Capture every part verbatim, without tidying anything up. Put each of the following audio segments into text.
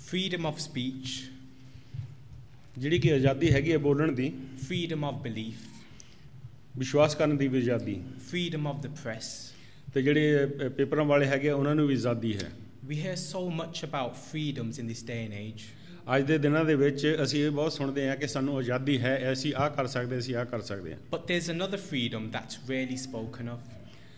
freedom of speech, ਜਿਹੜੀ ਕਿ ਆਜ਼ਾਦੀ ਹੈਗੀ ਹੈ ਬੋਲਣ ਦੀ, freedom of belief, ਵਿਸ਼ਵਾਸ ਕਰਨ ਦੀ ਵੀ ਆਜ਼ਾਦੀ, freedom of the press. ਤੇ ਜਿਹੜੇ ਪੇਪਰਾਂ ਵਾਲੇ ਹੈਗੇ ਉਹਨਾਂ ਨੂੰ ਵੀ ਆਜ਼ਾਦੀ ਹੈ. We hear so much about freedoms in this day and age. ਅੱਜ ਦੇ ਦਿਨਾਂ ਦੇ ਵਿੱਚ ਅਸੀਂ ਇਹ ਬਹੁਤ ਸੁਣਦੇ ਹਾਂ ਕਿ ਸਾਨੂੰ ਆਜ਼ਾਦੀ ਹੈ, ਅਸੀਂ ਆਹ ਕਰ ਸਕਦੇ, ਅਸੀਂ ਆਹ ਕਰ ਸਕਦੇ ਹਾਂ. But there's another freedom that's rarely spoken of.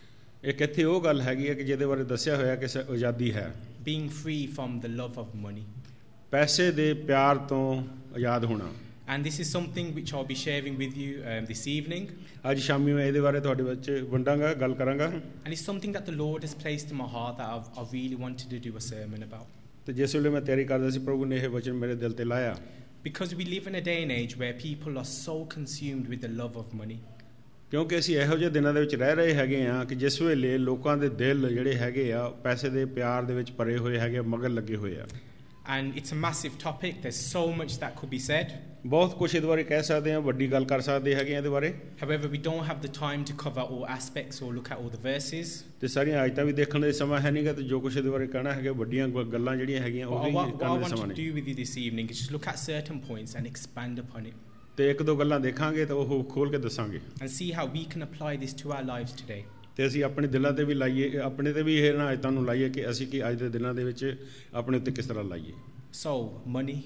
ਇੱਕ ਇੱਥੇ ਉਹ ਗੱਲ ਹੈਗੀ ਹੈ ਕਿ ਜਿਹਦੇ ਬਾਰੇ ਦੱਸਿਆ ਹੋਇਆ ਕਿ ਆਜ਼ਾਦੀ ਹੈ, Being free from the love of money. ਪੈਸੇ ਦੇ ਪਿਆਰ ਤੋਂ ਆਜ਼ਾਦ ਹੋਣਾ. And this is something which I'll be sharing with you um, this evening. ਅੱਜ ਸ਼ਾਮੀ ਮੈਂ ਇਹਦੇ ਬਾਰੇ ਤੁਹਾਡੇ ਵਿੱਚ ਵੰਡਾਂਗਾ, ਗੱਲ ਕਰਾਂਗਾ. And it's something that the Lord has placed in my heart that I've, I really wanted to do a sermon about. ਤੇ ਜਿਸ ਵੇਲੇ ਮੈਂ ਤਿਆਰੀ ਕਰਦਾ ਸੀ ਪ੍ਰਭੂ ਨੇ ਇਹ ਵਚਨ ਮੇਰੇ ਦਿਲ ਤੇ ਲਾਇਆ. Because we live in a day and age where people are so consumed with the love of money. ਕਿਉਂਕਿ ਅਸੀਂ ਇਹੋ ਜਿਹੇ ਦਿਨਾਂ ਦੇ ਵਿੱਚ ਰਹਿ ਰਹੇ ਹੈਗੇ ਆ ਕਿ ਜਿਸ ਵੇਲੇ ਲੋਕਾਂ ਦੇ ਦਿਲ ਜਿਹੜੇ ਹੈਗੇ ਆ ਪੈਸੇ ਦੇ ਪਿਆਰ ਦੇ ਵਿੱਚ ਭਰੇ ਹੋਏ ਹੈਗੇ, ਮਗਰ ਲੱਗੇ ਹੋਏ ਆ. And it's a massive topic. There's so much that could be said. ਬਹੁਤ ਕੁਝ ਇਹਦੇ ਬਾਰੇ ਕਹਿ ਸਕਦੇ ਆ, ਵੱਡੀ ਗੱਲ ਕਰ ਸਕਦੇ ਹੈਗੇ ਆ ਇਹਦੇ ਬਾਰੇ. However, we don't have the time to cover all aspects or look at all the verses. ਤੇ ਸਾਰੀਆਂ ਆਇਤਾਂ ਵੀ ਦੇਖਣ ਦਾ ਸਮਾਂ ਹੈ ਨਹੀਂਗਾ, ਤੇ ਜੋ ਕੁਝ ਇਹਦੇ ਬਾਰੇ ਕਹਿਣਾ ਹੈਗਾ ਵੱਡੀਆਂ ਗੱਲਾਂ ਜਿਹੜੀਆਂ ਹੈਗੀਆਂ ਉਹ ਵੀ what, what ਕਰਨ I ਦਾ want ਸਮਾਂ to ਨਹੀਂ. do with you this evening is just look at certain points and expand upon it. ਤੇ ਇੱਕ ਦੋ ਗੱਲਾਂ ਦੇਖਾਂਗੇ ਤੇ ਉਹ ਖੋਲ ਕੇ ਦੱਸਾਂਗੇ. And see how we can apply this to our lives today. ਤੇ ਅਸੀਂ ਆਪਣੇ ਦਿਲਾਂ ਤੇ ਵੀ ਲਾਈਏ, ਆਪਣੇ ਤੇ ਵੀ ਇਹ ਨਾ ਆਇਤਾਂ ਨੂੰ ਲਾਈਏ ਕਿ ਅਸੀਂ ਕਿ ਅੱਜ ਦੇ ਦਿਨਾਂ ਦੇ ਵਿੱਚ ਆਪਣੇ ਉੱਤੇ ਕਿਸ ਤਰ੍ਹਾਂ ਲਾਈਏ. So, money.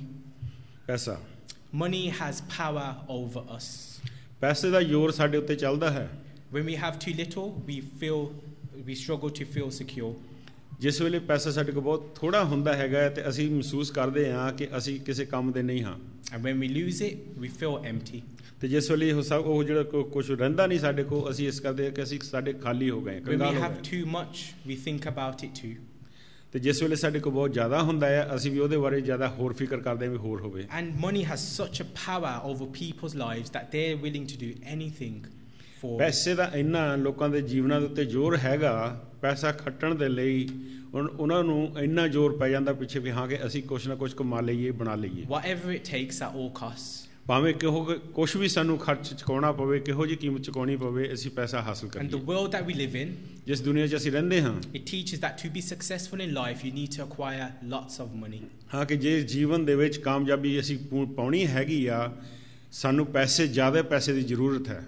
ਪੈਸਾ. Money has power over us. ਪੈਸੇ ਦਾ ਜ਼ੋਰ ਸਾਡੇ ਉੱਤੇ ਚੱਲਦਾ ਹੈ. When we have too little, we feel we struggle to feel secure. ਜਿਸ ਵੇਲੇ ਪੈਸਾ ਸਾਡੇ ਕੋਲ ਬਹੁਤ ਥੋੜਾ ਹੁੰਦਾ ਹੈਗਾ ਤੇ ਅਸੀਂ ਮਹਿਸੂਸ ਕਰਦੇ ਹਾਂ ਕਿ ਅਸੀਂ ਕਿਸੇ ਕੰਮ ਦੇ ਨਹੀਂ ਹਾਂ. And when we lose it, we feel empty. ਤੇ ਜਿਸ ਵੇਲੇ ਉਹ ਸਭ ਉਹ ਜਿਹੜਾ ਕੁਝ ਰਹਿੰਦਾ ਨਹੀਂ ਸਾਡੇ ਕੋਲ, ਅਸੀਂ ਇਸ ਕਰਦੇ ਹਾਂ ਕਿ ਅਸੀਂ ਸਾਡੇ ਖਾਲੀ ਹੋ ਗਏ, When ਕੰਗਾਲ we ਹੋ have ਗਏ. too much, we think about it too. ਤੇ ਜਿਸ ਵੇਲੇ ਸਾਡੇ ਕੋਲ ਬਹੁਤ ਜ਼ਿਆਦਾ ਹੁੰਦਾ ਹੈ ਅਸੀਂ ਵੀ ਉਹਦੇ ਬਾਰੇ ਜ਼ਿਆਦਾ ਹੋਰ ਫਿਕਰ ਕਰਦੇ ਹਾਂ ਵੀ ਹੋਰ ਹੋਵੇ. And money has such a power over people's lives that they're willing to do anything for. ਪੈਸੇ ਦਾ ਇੰਨਾ ਲੋਕਾਂ ਦੇ ਜੀਵਨਾਂ ਦੇ ਉੱਤੇ ਜ਼ੋਰ ਹੈਗਾ, ਪੈਸਾ ਖੱਟਣ ਦੇ ਲਈ ਉਹਨਾਂ ਨੂੰ ਇੰਨਾ ਜ਼ੋਰ ਪੈ ਜਾਂਦਾ ਪਿੱਛੇ ਵੀ ਹਾਂ ਕਿ ਅਸੀਂ ਕੁਛ ਨਾ ਕੁਛ ਕਮਾ ਲਈਏ, ਬਣਾ ਲਈਏ. Whatever it takes at all costs. ਭਾਵੇਂ ਕਿਹੋ ਕੁਛ ਵੀ ਸਾਨੂੰ ਖਰਚ ਚੁਕਾਉਣਾ ਪਵੇ, ਕਿਹੋ ਜਿਹੀ ਕੀਮਤ ਚੁਕਾਉਣੀ ਪਵੇ, ਅਸੀਂ ਪੈਸਾ ਹਾਸਲ And the ਕਰੀਏ. world that we live in, ਜਿਸ ਦੁਨੀਆ 'ਚ ਅਸੀਂ ਰਹਿੰਦੇ ਹਾਂ, it teaches that to be successful in life, you need to acquire lots of money. ਹਾਂ ਕਿ ਜੇ ਜੀਵਨ ਦੇ ਵਿੱਚ ਕਾਮਯਾਬੀ ਅਸੀਂ ਪਾਉਣੀ ਹੈਗੀ ਆ, ਸਾਨੂੰ ਪੈਸੇ, ਜ਼ਿਆਦਾ ਪੈਸੇ ਦੀ ਜ਼ਰੂਰਤ ਹੈ.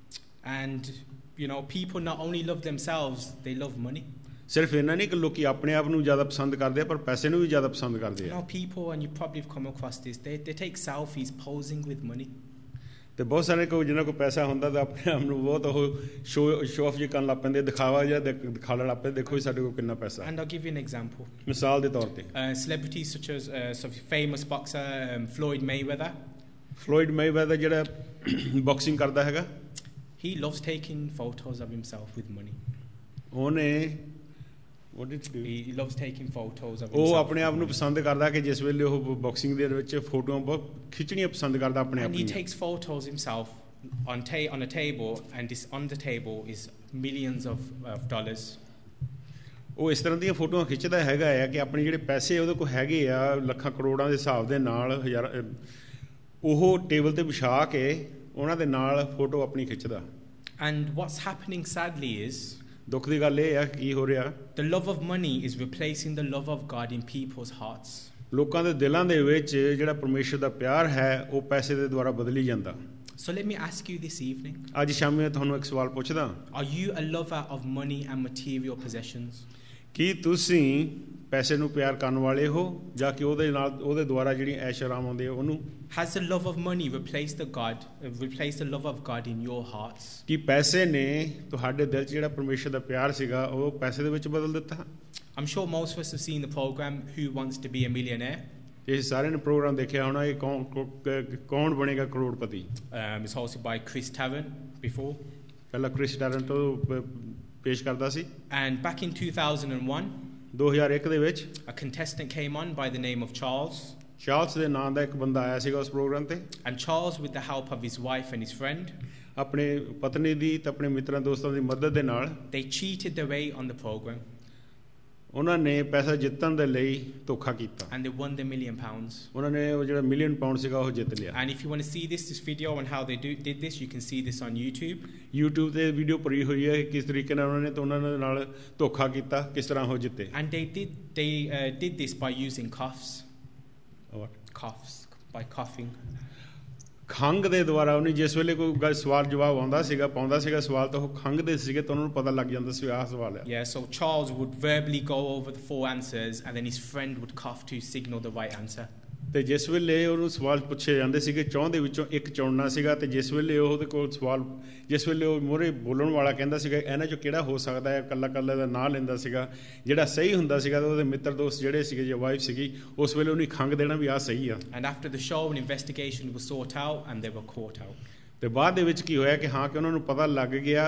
And, you know, people not only love themselves, they love money. ਸਿਰਫ ਇਹਨਾਂ ਨਹੀਂ ਕਿ ਲੋਕੀ ਆਪਣੇ ਆਪ ਨੂੰ ਜ਼ਿਆਦਾ ਪਸੰਦ ਕਰਦੇ ਆ, ਪਰ ਪੈਸੇ ਨੂੰ ਵੀ ਜ਼ਿਆਦਾ ਪਸੰਦ ਕਰਦੇ You ਆ. know, people, and you probably have come across this, they, they take selfies posing with money. ਤੇ ਬਹੁਤ ਸਾਰੇ ਕੋ ਜਿਹਨਾਂ ਕੋਲ ਪੈਸਾ ਹੁੰਦਾ ਤਾਂ ਆਪਣੇ ਆਪ ਨੂੰ ਬਹੁਤ ਉਹ ਸ਼ੋ ਸ਼ੋ ਆਫ ਜੀ ਕਰਨ ਲੱਗ ਪੈਂਦੇ, ਦਿਖਾਵਾ ਜਿਹਾ ਦਿਖਾਉਣ ਲੱਗ ਪੈਂਦੇ, ਦੇਖੋ ਜੀ ਸਾਡੇ ਕੋਲ ਕਿੰਨਾ ਪੈਸਾ. And I'll give you an example. ਮਿਸਾਲ ਦੇ ਤੌਰ ਤੇ Uh, celebrities such as uh, some famous boxer um, Floyd Mayweather, Floyd Mayweather ਜਿਹੜਾ ਬਾਕਸਿੰਗ ਕਰਦਾ ਹੈਗਾ, he loves taking photos of himself with money. ਉਹਨੇ what did he do? He, he loves taking photos of ਉਹ himself. ਆਪਣੇ ਆਪ ਨੂੰ ਪਸੰਦ ਕਰਦਾ ਕਿ ਜਿਸ ਵੇਲੇ ਉਹ ਬਾਕਸਿੰਗ ਦੇ ਵਿੱਚ ਫੋਟੋਆਂ ਬਹੁਤ ਖਿੱਚਣੀਆਂ ਪਸੰਦ ਕਰਦਾ ਆਪਣੇ ਆਪ And he ਨੂੰ. takes photos himself on ta- on a table, and this on the table is millions of, of dollars. ਉਹ ਇਸ ਤਰ੍ਹਾਂ ਦੀਆਂ ਫੋਟੋਆਂ ਖਿੱਚਦਾ ਹੈਗਾ ਆ ਕਿ ਆਪਣੇ ਜਿਹੜੇ ਪੈਸੇ ਉਹਦੇ ਕੋਲ ਹੈਗੇ ਆ ਲੱਖਾਂ ਕਰੋੜਾਂ ਦੇ ਹਿਸਾਬ ਦੇ ਨਾਲ, ਹਜ਼ਾਰ, ਉਹ ਟੇਬਲ ਤੇ ਵਿਛਾ ਕੇ ਉਹਨਾਂ ਦੇ ਨਾਲ ਫੋਟੋ ਆਪਣੀ ਖਿੱਚਦਾ. And what's happening sadly is ਦੁੱਖ ਦੀ ਗੱਲ ਇਹ ਆ ਕੀ ਹੋ ਰਿਹਾ, the love of money is replacing the love of God in people's hearts. ਲੋਕਾਂ ਦੇ ਦਿਲਾਂ ਦੇ ਵਿੱਚ ਜਿਹੜਾ ਪਰਮੇਸ਼ਰ ਦਾ ਪਿਆਰ ਹੈ ਉਹ ਪੈਸੇ ਦੇ ਦੁਆਰਾ ਬਦਲੀ ਜਾਂਦਾ. So let me ask you this evening, ਅੱਜ ਸ਼ਾਮੀ ਮੈਂ ਤੁਹਾਨੂੰ ਇੱਕ ਸਵਾਲ ਪੁੱਛਦਾ, are you a lover of money and material possessions? ਕੀ ਤੁਸੀਂ ਪੈਸੇ ਨੂੰ ਪਿਆਰ ਕਰਨ ਵਾਲੇ ਹੋ ਜਾਂ ਕਿ ਉਹਦੇ ਨਾਲ ਉਹਦੇ ਦੁਆਰਾ ਜਿਹੜੀ ਐਸ਼ ਆਰਾਮ ਆਉਂਦੀ ਹੈ ਉਹਨੂੰ? Has the love of money replaced the God, uh, replaced the love of God in your hearts? ਕੀ ਪੈਸੇ ਨੇ ਤੁਹਾਡੇ ਦਿਲ 'ਚ ਜਿਹੜਾ ਪਰਮੇਸ਼ਰ ਦਾ ਪਿਆਰ ਸੀਗਾ ਉਹ ਪੈਸੇ ਦੇ ਵਿੱਚ ਬਦਲ ਦਿੱਤਾ? I'm sure most of us have seen the program Who Wants to Be a Millionaire. ਇਹ ਸਾਰਿਆਂ ਨੇ ਪ੍ਰੋਗਰਾਮ ਦੇਖਿਆ ਹੋਣਾ, ਇਹ ਕੌਣ Kaun Banega Crorepati. Um, it's hosted by Chris Tarrant before. ਪਹਿਲਾਂ ਕ੍ਰਿਸ ਟੈਰੈਂਟੋ ਪੇਸ਼ ਕਰਦਾ ਸੀ. And back in two thousand one, ਦੋ ਹਜ਼ਾਰ ਇੱਕ ਦੇ ਵਿੱਚ a contestant came on by the name of Charles. Charles ਦੇ ਨਾਂ ਦਾ ਇੱਕ ਬੰਦਾ ਆਇਆ ਸੀਗਾ ਉਸ ਪ੍ਰੋਗਰਾਮ ਤੇ. And Charles, with the help of his wife and his friend, ਆਪਣੇ ਪਤਨੀ ਦੀ ਤੇ ਆਪਣੇ ਮਿੱਤਰਾਂ ਦੋਸਤਾਂ ਦੀ ਮਦਦ ਦੇ ਨਾਲ they cheated their way on the program. ਉਹਨਾਂ ਨੇ ਪੈਸਾ ਜਿੱਤਣ ਦੇ ਲਈ ਧੋਖਾ ਕੀਤਾ. And they won the million pounds. ਉਹਨਾਂ ਨੇ ਉਹ ਜਿਹੜਾ ਮਿਲੀਅਨ ਪਾਉਂਡ ਸੀਗਾ ਉਹ ਜਿੱਤ ਲਿਆ. And if you want to see this, this video on how they do, did this, you can see this on YouTube. YouTube ਤੇ ਵੀਡੀਓ ਪਈ ਹੋਈ ਹੈ ਕਿਸ ਤਰੀਕੇ ਨਾਲ ਉਹਨਾਂ ਨੇ ਤੇ ਉਹਨਾਂ ਦੇ ਨਾਲ ਧੋਖਾ ਕੀਤਾ, ਕਿਸ ਤਰ੍ਹਾਂ ਉਹ ਜਿੱਤੇ. And they did they uh, did this by using cuffs. coughs, by coughing. ਖੰਘ ਦੇ ਦੁਆਰਾ ਉਹਨੇ ਜਿਸ ਵੇਲੇ ਕੋਈ ਗੱਲ ਸਵਾਲ ਜਵਾਬ ਆਉਂਦਾ ਸੀਗਾ ਪਾਉਂਦਾ ਸੀਗਾ ਸਵਾਲ ਤਾਂ ਉਹ ਖੰਘਦੇ ਸੀਗੇ ਤਾਂ ਉਹਨਾਂ ਨੂੰ ਪਤਾ ਲੱਗ ਜਾਂਦਾ ਸੀ ਆਹ ਸਵਾਲ ਹੈ. Yeah, so Charles would verbally go over the four answers and then his friend would cough to signal the right answer. ਤੇ ਜਿਸ ਵੇਲੇ ਉਹਨੂੰ ਸਵਾਲ ਪੁੱਛੇ ਜਾਂਦੇ ਸੀਗੇ ਚੌਂ ਦੇ ਵਿੱਚੋਂ ਇੱਕ ਚੁਣਨਾ ਸੀਗਾ ਤੇ ਜਿਸ ਵੇਲੇ ਉਹਦੇ ਕੋਲ ਸਵਾਲ ਜਿਸ ਵੇਲੇ ਉਹ ਮੂਹਰੇ ਬੋਲਣ ਵਾਲਾ ਕਹਿੰਦਾ ਸੀਗਾ ਇਹਨਾਂ 'ਚੋਂ ਕਿਹੜਾ ਹੋ ਸਕਦਾ ਹੈ ਇਕੱਲਾ ਇਕੱਲਾ ਦਾ ਨਾਂ ਲੈਂਦਾ ਸੀਗਾ ਜਿਹੜਾ ਸਹੀ ਹੁੰਦਾ ਸੀਗਾ ਤਾਂ ਉਹਦੇ ਮਿੱਤਰ ਦੋਸਤ ਜਿਹੜੇ ਸੀਗੇ ਜਾਂ ਵਾਈਫ ਸੀਗੀ ਉਸ ਵੇਲੇ ਉਹਨੂੰ ਖੰਘ ਦੇਣਾ ਵੀ ਆਹ ਸਹੀ ਆ. And after the show an investigation was sought out and they were caught out. ਤੇ ਬਾਅਦ ਦੇ ਵਿੱਚ ਕੀ ਹੋਇਆ ਕਿ ਹਾਂ ਕਿ ਉਹਨਾਂ ਨੂੰ ਪਤਾ ਲੱਗ ਗਿਆ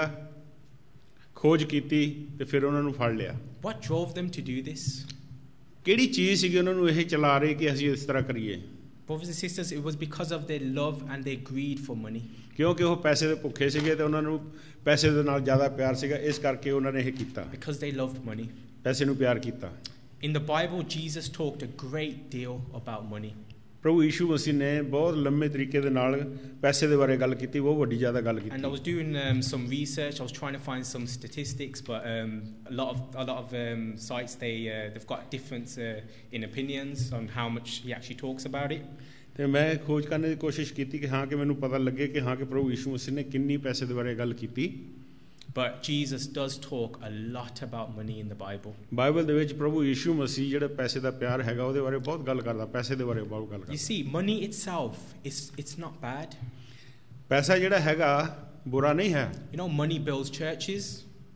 ਖੋਜ ਕੀਤੀ ਤੇ ਫਿਰ ਉਹਨਾਂ ਨੂੰ ਫੜ ਲਿਆ. What drove them to do this? ਕਿਹੜੀ ਚੀਜ਼ ਸੀਗੀ ਉਹਨਾਂ ਨੂੰ ਇਹ ਚਲਾ ਰਹੇ ਕਿ ਅਸੀਂ ਇਸ ਤਰ੍ਹਾਂ ਕਰੀਏ? Brothers and sisters, it was because of their love and their greed for money. ਕਿਉਂਕਿ ਉਹ ਪੈਸੇ ਦੇ ਭੁੱਖੇ ਸੀਗੇ ਤੇ ਉਹਨਾਂ ਨੂੰ ਪੈਸੇ ਦੇ ਨਾਲ ਜ਼ਿਆਦਾ ਪਿਆਰ ਸੀਗਾ ਇਸ ਕਰਕੇ ਉਹਨਾਂ ਨੇ ਇਹ ਕੀਤਾ. Because they loved money. ਪੈਸੇ ਨੂੰ ਪਿਆਰ ਕੀਤਾ. In the Bible, Jesus talked a great deal about money. ਪ੍ਰਭੂ ਯੀਸ਼ੂ ਮਸੀਹ ਨੇ ਬਹੁਤ ਲੰਮੇ ਤਰੀਕੇ ਦੇ ਨਾਲ ਪੈਸੇ ਦੇ ਬਾਰੇ ਗੱਲ ਕੀਤੀ ਬਹੁਤ ਵੱਡੀ ਜ਼ਿਆਦਾ ਗੱਲ ਕੀਤੀ. And I was doing um, some research. I was trying to find some statistics, but um, a lot of a lot of um, sites they uh, they've got difference uh, in opinions on how much he actually talks about it. ਤੇ ਮੈਂ ਖੋਜ ਕਰਨ ਦੀ ਕੋਸ਼ਿਸ਼ ਕੀਤੀ ਕਿ ਹਾਂ ਕਿ ਮੈਨੂੰ ਪਤਾ ਲੱਗੇ ਕਿ ਹਾਂ ਕਿ ਪ੍ਰਭੂ ਯੀਸ਼ੂ ਮਸੀਹ ਨੇ ਕਿੰਨੀ ਪੈਸੇ ਦੇ ਬਾਰੇ ਗੱਲ ਕੀਤੀ. But Jesus does talk a lot about money in the Bible. Bible ਦੇ ਵਿੱਚ ਪ੍ਰਭੂ ਯੀਸ਼ੂ ਮਸੀਹ ਜਿਹੜਾ ਪੈਸੇ ਦਾ ਪਿਆਰ ਹੈਗਾ ਉਹਦੇ ਬਾਰੇ ਬਹੁਤ ਗੱਲ ਕਰਦਾ ਪੈਸੇ ਦੇ ਬਾਰੇ ਬਹੁਤ ਗੱਲ ਕਰਦਾ. You see, money itself is it's not bad. ਪੈਸਾ ਜਿਹੜਾ ਹੈਗਾ ਬੁਰਾ ਨਹੀਂ ਹੈ. You know, money builds churches.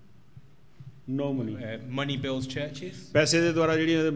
No money. Uh, money builds churches. ਪੈਸੇ ਦੇ ਦੁਆਰਾ ਜਿਹੜੀਆਂ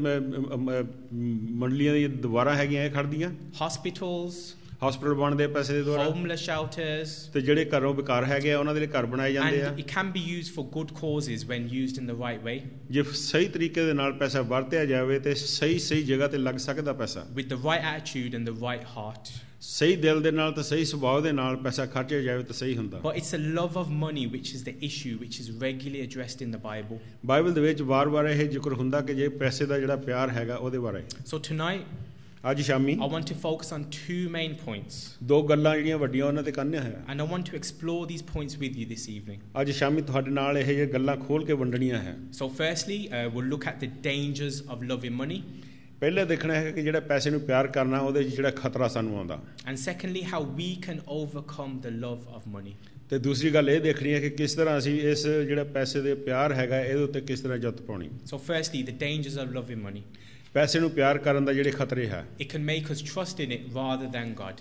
ਮੰਡਲੀਆਂ ਦੀਆਂ ਦੁਆਰਾ ਹੈਗੀਆਂ ਇਹ ਖੜਦੀਆਂ. Hospitals. ਹਸਪੀਟਲ ਬਣਦੇ ਪੈਸੇ ਦੇ ਦੁਆਰਾ. Homeless shelters. ਤੇ ਜਿਹੜੇ ਘਰੋਂ ਬੇਕਾਰ ਹੈਗੇ ਆ ਉਹਨਾਂ ਦੇ ਲਈ ਘਰ ਬਣਾਏ ਜਾਂਦੇ ਆ. And it can be used for good causes when used in the right way. ਜੇ ਸਹੀ ਤਰੀਕੇ ਦੇ ਨਾਲ ਪੈਸਾ ਵਰਤਿਆ ਜਾਵੇ ਤੇ ਸਹੀ ਸਹੀ ਜਗ੍ਹਾ ਤੇ ਲੱਗ ਸਕਦਾ ਪੈਸਾ. With the right attitude and the right heart. ਸਹੀ ਦਿਲ ਦੇ ਨਾਲ ਤੇ ਸਹੀ ਸੁਭਾਅ ਦੇ ਨਾਲ ਪੈਸਾ ਖਰਚਿਆ ਜਾਵੇ ਤਾਂ ਸਹੀ ਹੁੰਦਾ. But it's a love of money which is the issue which is regularly addressed in the Bible. Bible ਦੇ ਵਿੱਚ ਵਾਰ-ਵਾਰ ਇਹ ਜ਼ਿਕਰ ਹੁੰਦਾ ਕਿ ਜੇ ਪੈਸੇ ਦਾ ਜਿਹੜਾ ਪਿਆਰ ਹੈਗਾ ਉਹਦੇ ਬਾਰੇ. So tonight ਅੱਜ ਸ਼ਾਮੀ I want to focus on two main points. ਦੋ ਗੱਲਾਂ ਜਿਹੜੀਆਂ ਵੱਡੀਆਂ ਉਹਨਾਂ ਤੇ ਕਰਨੀਆਂ ਹੈ. And I want to explore these points with you this evening. ਅੱਜ ਸ਼ਾਮੀ ਤੁਹਾਡੇ ਨਾਲ ਇਹ ਜਿਹੜੀਆਂ ਗੱਲਾਂ ਖੋਲ ਕੇ ਵੰਡਣੀਆਂ ਹੈ. So firstly, uh, we'll look at the dangers of loving money. ਪਹਿਲੇ ਦੇਖਣਾ ਹੈ ਕਿ ਜਿਹੜਾ ਪੈਸੇ ਨੂੰ ਪਿਆਰ ਕਰਨਾ ਉਹਦੇ ਜਿਹੜਾ ਖਤਰਾ ਸਾਨੂੰ ਆਉਂਦਾ. And secondly, how we can overcome the love of money. ਤੇ ਦੂਸਰੀ ਗੱਲ ਇਹ ਦੇਖਣੀ ਹੈ ਕਿ ਕਿਸ ਤਰ੍ਹਾਂ ਅਸੀਂ ਇਸ ਜਿਹੜਾ ਪੈਸੇ ਦੇ ਪਿਆਰ ਹੈਗਾ ਇਹਦੇ ਉੱਤੇ ਕਿਸ ਤਰ੍ਹਾਂ ਜਿੱਤ ਪਾਉਣੀ. So firstly, the dangers of loving money. ਪੈਸੇ ਨੂੰ ਪਿਆਰ ਕਰਨ ਦਾ ਜਿਹੜੇ ਖਤਰੇ ਹੈ. It can make us trust in it rather than God.